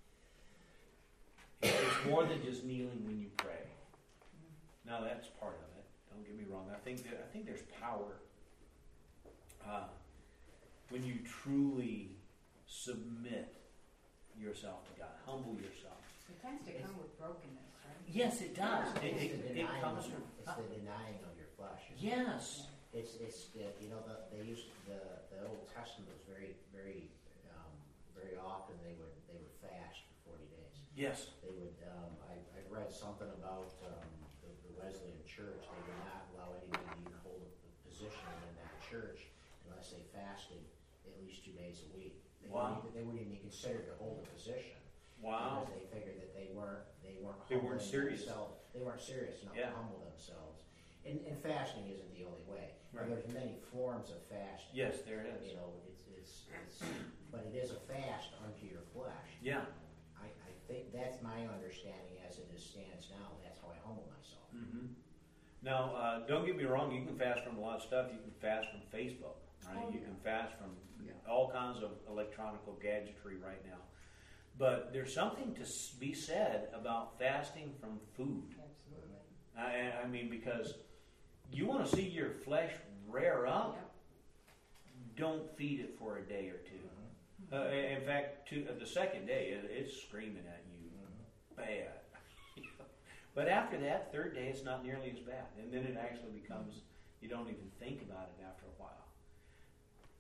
It's more than just kneeling when you pray. Now that's part of it. Don't get me wrong. I think that, I think there's power uh, when you truly submit yourself to God. Humble yourself. It tends to come with brokenness, right? Yes, it does. It, It's it, the it denying comes of, from. it's the denying of your flesh. isn't it? Yes. It's it's the, you know the, they used the the Old Testament was very very um, very often they would they would fast for forty days. Yes. They would. Um, I I read something about um, the, the Wesleyan Church. They would not allow anybody to even hold a position in that church unless they fasted at least two days a week. They Wow. wouldn't, they wouldn't even consider to hold a position. Wow. Because they figured that they weren't they weren't They weren't humbling serious. themselves. They weren't serious enough Yeah. to humble themselves. And, and fasting isn't the only way. Right. There's many forms of fasting. Yes, there it You is. know, it's, it's, it's, but it is a fast unto your flesh. Yeah. I, I think that's my understanding as it is stands now. That's how I humble myself. Mm-hmm. Now, uh, don't get me wrong. You can fast from a lot of stuff. You can fast from Facebook, right? Oh, you yeah. can fast from Yeah. all kinds of electronic gadgetry right now. But there's something to be said about fasting from food. Absolutely. I, I mean, because you want to see your flesh rear up, Yep. don't feed it for a day or two. Uh, in fact, to, uh, the second day, it, it's screaming at you bad. But after that, third day, it's not nearly as bad. And then it actually becomes, you don't even think about it after a while.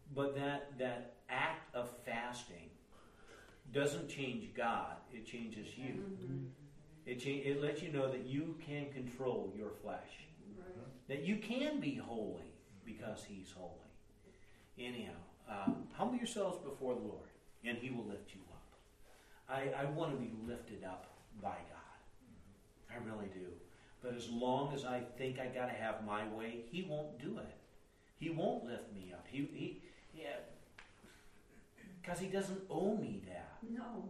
but that that act of fasting doesn't change God. It changes you. Mm-hmm. It cha- it lets you know that you can control your flesh. Right. That you can be holy because He's holy. Anyhow, um, humble yourselves before the Lord, and He will lift you up. I, I want to be lifted up by God. I really do. But as long as I think I got to have my way, He won't do it. He won't lift me up. He, he yeah, because He doesn't owe me that. No.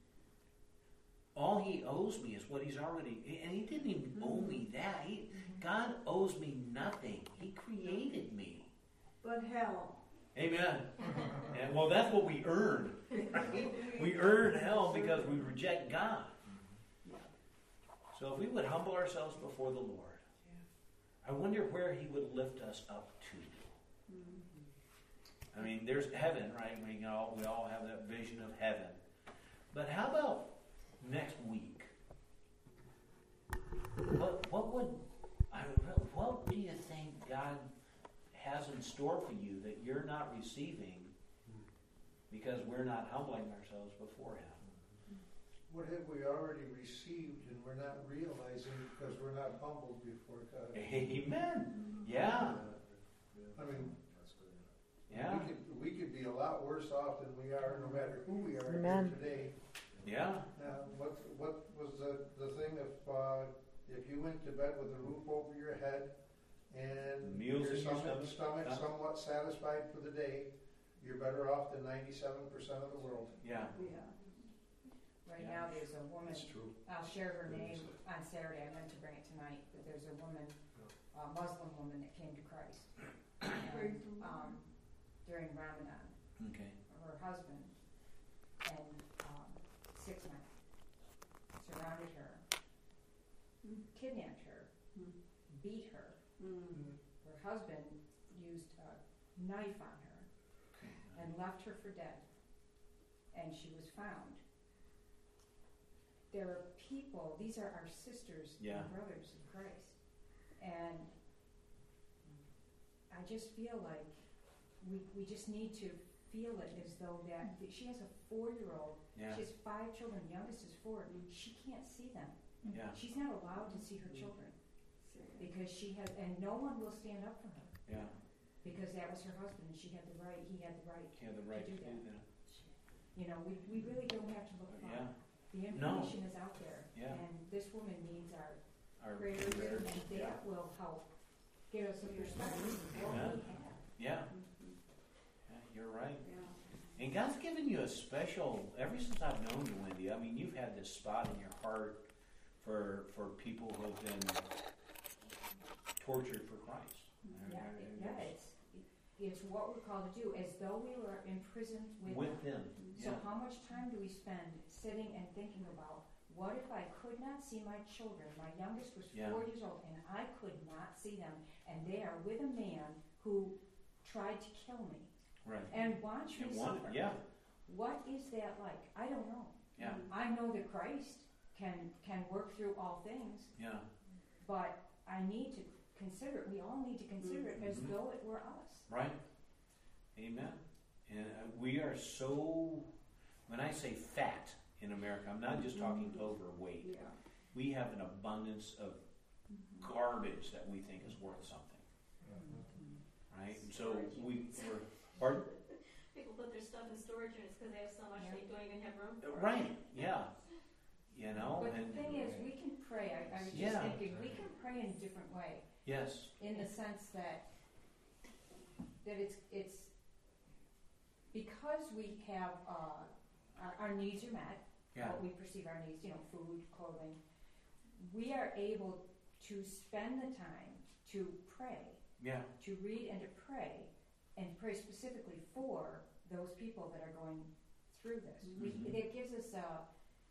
All He owes me is what He's already, and He didn't even owe me that. He, God owes me nothing. He created me. But hell. Amen. And well, that's what we earn. Right? We earn hell because we reject God. So if we would humble ourselves before the Lord, I wonder where He would lift us up to. I mean, there's heaven, right? We all we all have that vision of heaven. But how about next week? What what would I what do you think God has in store for you that you're not receiving because we're not humbling ourselves before Him? What have we already received and we're not realizing because we're not humbled before God? Amen. Yeah. I mean, Yeah. we could, we could be a lot worse off than we are, no matter who we are Amen. here today. Yeah. Now, what, what was the, the thing if, uh, if you went to bed with a roof over your head and Meals your in your stomach, stomach. stomach Huh? somewhat satisfied for the day, you're better off than ninety-seven percent of the world. Yeah. Yeah. Right Yeah. now, there's a woman, That's true. I'll share her name on Saturday, I meant to bring it tonight, but there's a woman, a Muslim woman that came to Christ. Praise And, the Lord. um, during Ramadan, Okay. her husband and, um, six men surrounded her, kidnapped her, Hmm. beat her. Mm. Her husband used a knife on her and left her for dead. And she was found. There are people, these are our sisters Yeah. and brothers in Christ. And I just feel like we, we just need to feel it as though that, that she has a four-year-old, Yeah. she has five children, the youngest is four, she can't see them. Yeah. She's not allowed to see her children because she has, and no one will stand up for her Yeah. because that was her husband and she had the right, he had the right. Yeah. The right to do do that. that. You know, we, we really don't have to look far. Yeah. The No. information is out there. Yeah. And this woman needs our Our prayers prayers. and Yeah. that will help get us a perspective of what Yeah. we have. Yeah. Yeah. You're right. Yeah. And God's given you a special, ever since I've known you, Wendy, I mean, you've had this spot in your heart for for people who have been tortured for Christ. Yeah, it- yeah, it's, it's what we're called to do, as though we were imprisoned with, With them. them. So Yeah. how much time do we spend sitting and thinking about, what if I could not see my children? My youngest was Yeah. four years old and I could not see them, and they are with a man who tried to kill me Right. and watch me And one, suffer. yeah. What is that like? I don't know. Yeah. I know that Christ can can work through all things, Yeah. but I need to consider it. We all need to consider it as Mhm. though it were us. Right. Amen. And uh, we are so, when I say fat in America, I'm not just talking overweight. Yeah. We have an abundance of garbage that we think is worth something. Right? And so we, we're, pardon? People put their stuff in storage units because they have so much Yeah. they don't even have room for. Right, yeah. You know, But and the thing is, we can pray. I, I was just Yeah. thinking, we can pray in a different way, yes, in the sense that that it's it's because we have uh, our, our needs are met. yeah, What we perceive our needs, you know, food, clothing. We are able to spend the time to pray, yeah, to read and to pray, and pray specifically for those people that are going through this. Mhm. We, it gives us a.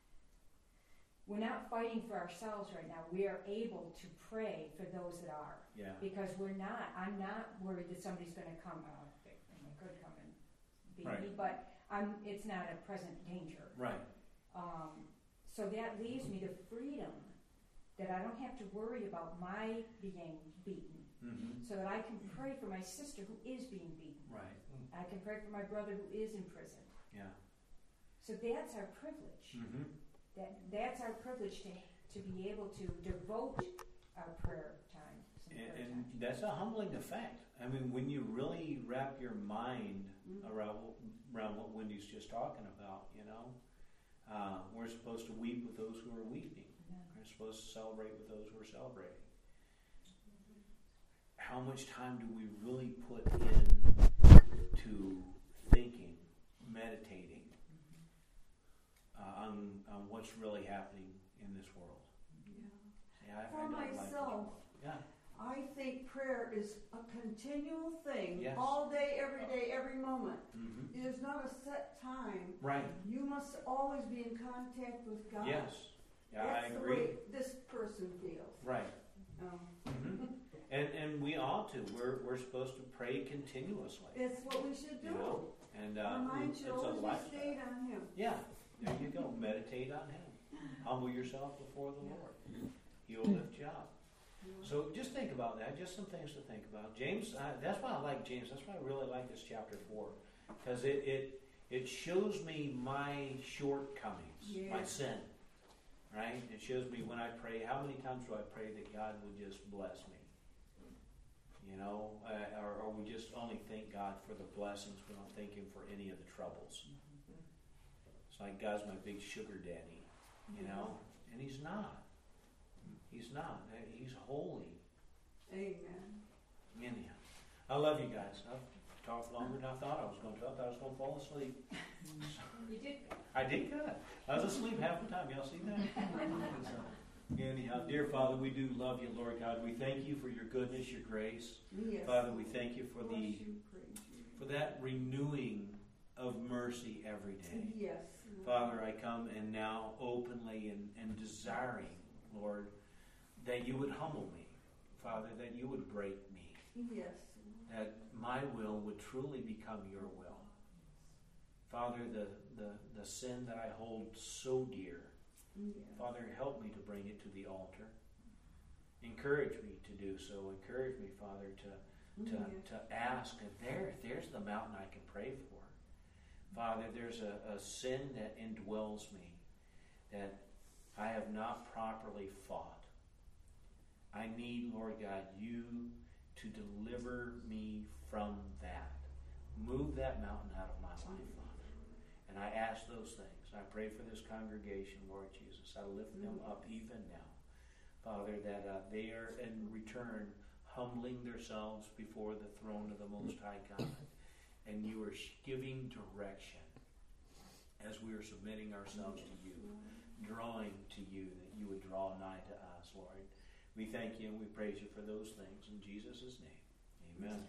We're not fighting for ourselves right now. We are able to pray for those that are, yeah, because we're not. I'm not worried that somebody's going to come. Uh, they, they could come and beat Right. me, but I'm. It's not a present danger. right, Um, so that leaves me the freedom that I don't have to worry about my being beaten Mm-hmm. so that I can pray for my sister who is being beaten. Right. I can pray for my brother who is in prison. Yeah. So that's our privilege. Mm-hmm. That that's our privilege to to be able to devote our prayer time. some And, prayer and time. that's a humbling effect. I mean, when you really wrap your mind Mhm. around around what Wendy's just talking about, you know, uh, we're supposed to weep with those who are weeping. Yeah. We're supposed to celebrate with those who are celebrating. How much time do we really put in to thinking, meditating uh, on, on what's really happening in this world? Yeah. Yeah, I, For I don't like this myself, world. Yeah. I think prayer is a continual thing, Yes. all day, every day, every moment. Mm-hmm. It is not a set time. Right. You must always be in contact with God. Yes. Yeah, That's I the agree. way this person feels. Right. Um, Mm-hmm. And and we ought to. We're we're supposed to pray continuously. it's what we should do. You know? And uh, Our mind it's should a always be lifestyle. stayed on Him. Yeah. There you go. Meditate on Him. Humble yourself before the Lord. He will lift you up. So just think about that. Just some things to think about. James. Uh, that's why I like James. That's why I really like this chapter four, because it it it shows me my shortcomings, Yeah. my sin. Right? It shows me when I pray, how many times do I pray that God would just bless me? You know, uh, or, or we just only thank God for the blessings. We don't thank Him for any of the troubles. It's like God's my big sugar daddy, you know? And He's not. He's not. He's holy. Amen. Anyhow, I love you guys. I've talked longer than I thought I was going to. I thought I was going to fall asleep. You did. I did good. I was asleep half the time. Y'all see that? So, anyhow, dear Father, we do love you, Lord God. We thank you for your goodness, your grace. Yes. Father, we thank you for Bless the you, praise you. for that renewing of mercy every day. Yes. Father, I come and now openly and, and desiring, Lord, that you would humble me. Father, that you would break me. Yes. That my will would truly become your will. Father, the, the, the sin that I hold so dear, Yes. Father, help me to bring it to the altar. Encourage me to do so. Encourage me, Father, to to, Yes. to ask. There, there's the mountain I can pray for. Father, there's a, a sin that indwells me that I have not properly fought. I need, Lord God, you to deliver me from that. Move that mountain out of my life, Father. And I ask those things. I pray for this congregation, Lord Jesus. I lift them up even now, Father, that uh, they are in return humbling themselves before the throne of the Most High God. And you are giving direction as we are submitting ourselves to you, drawing to you, that you would draw nigh to us, Lord. We thank you and we praise you for those things. In Jesus' name, amen.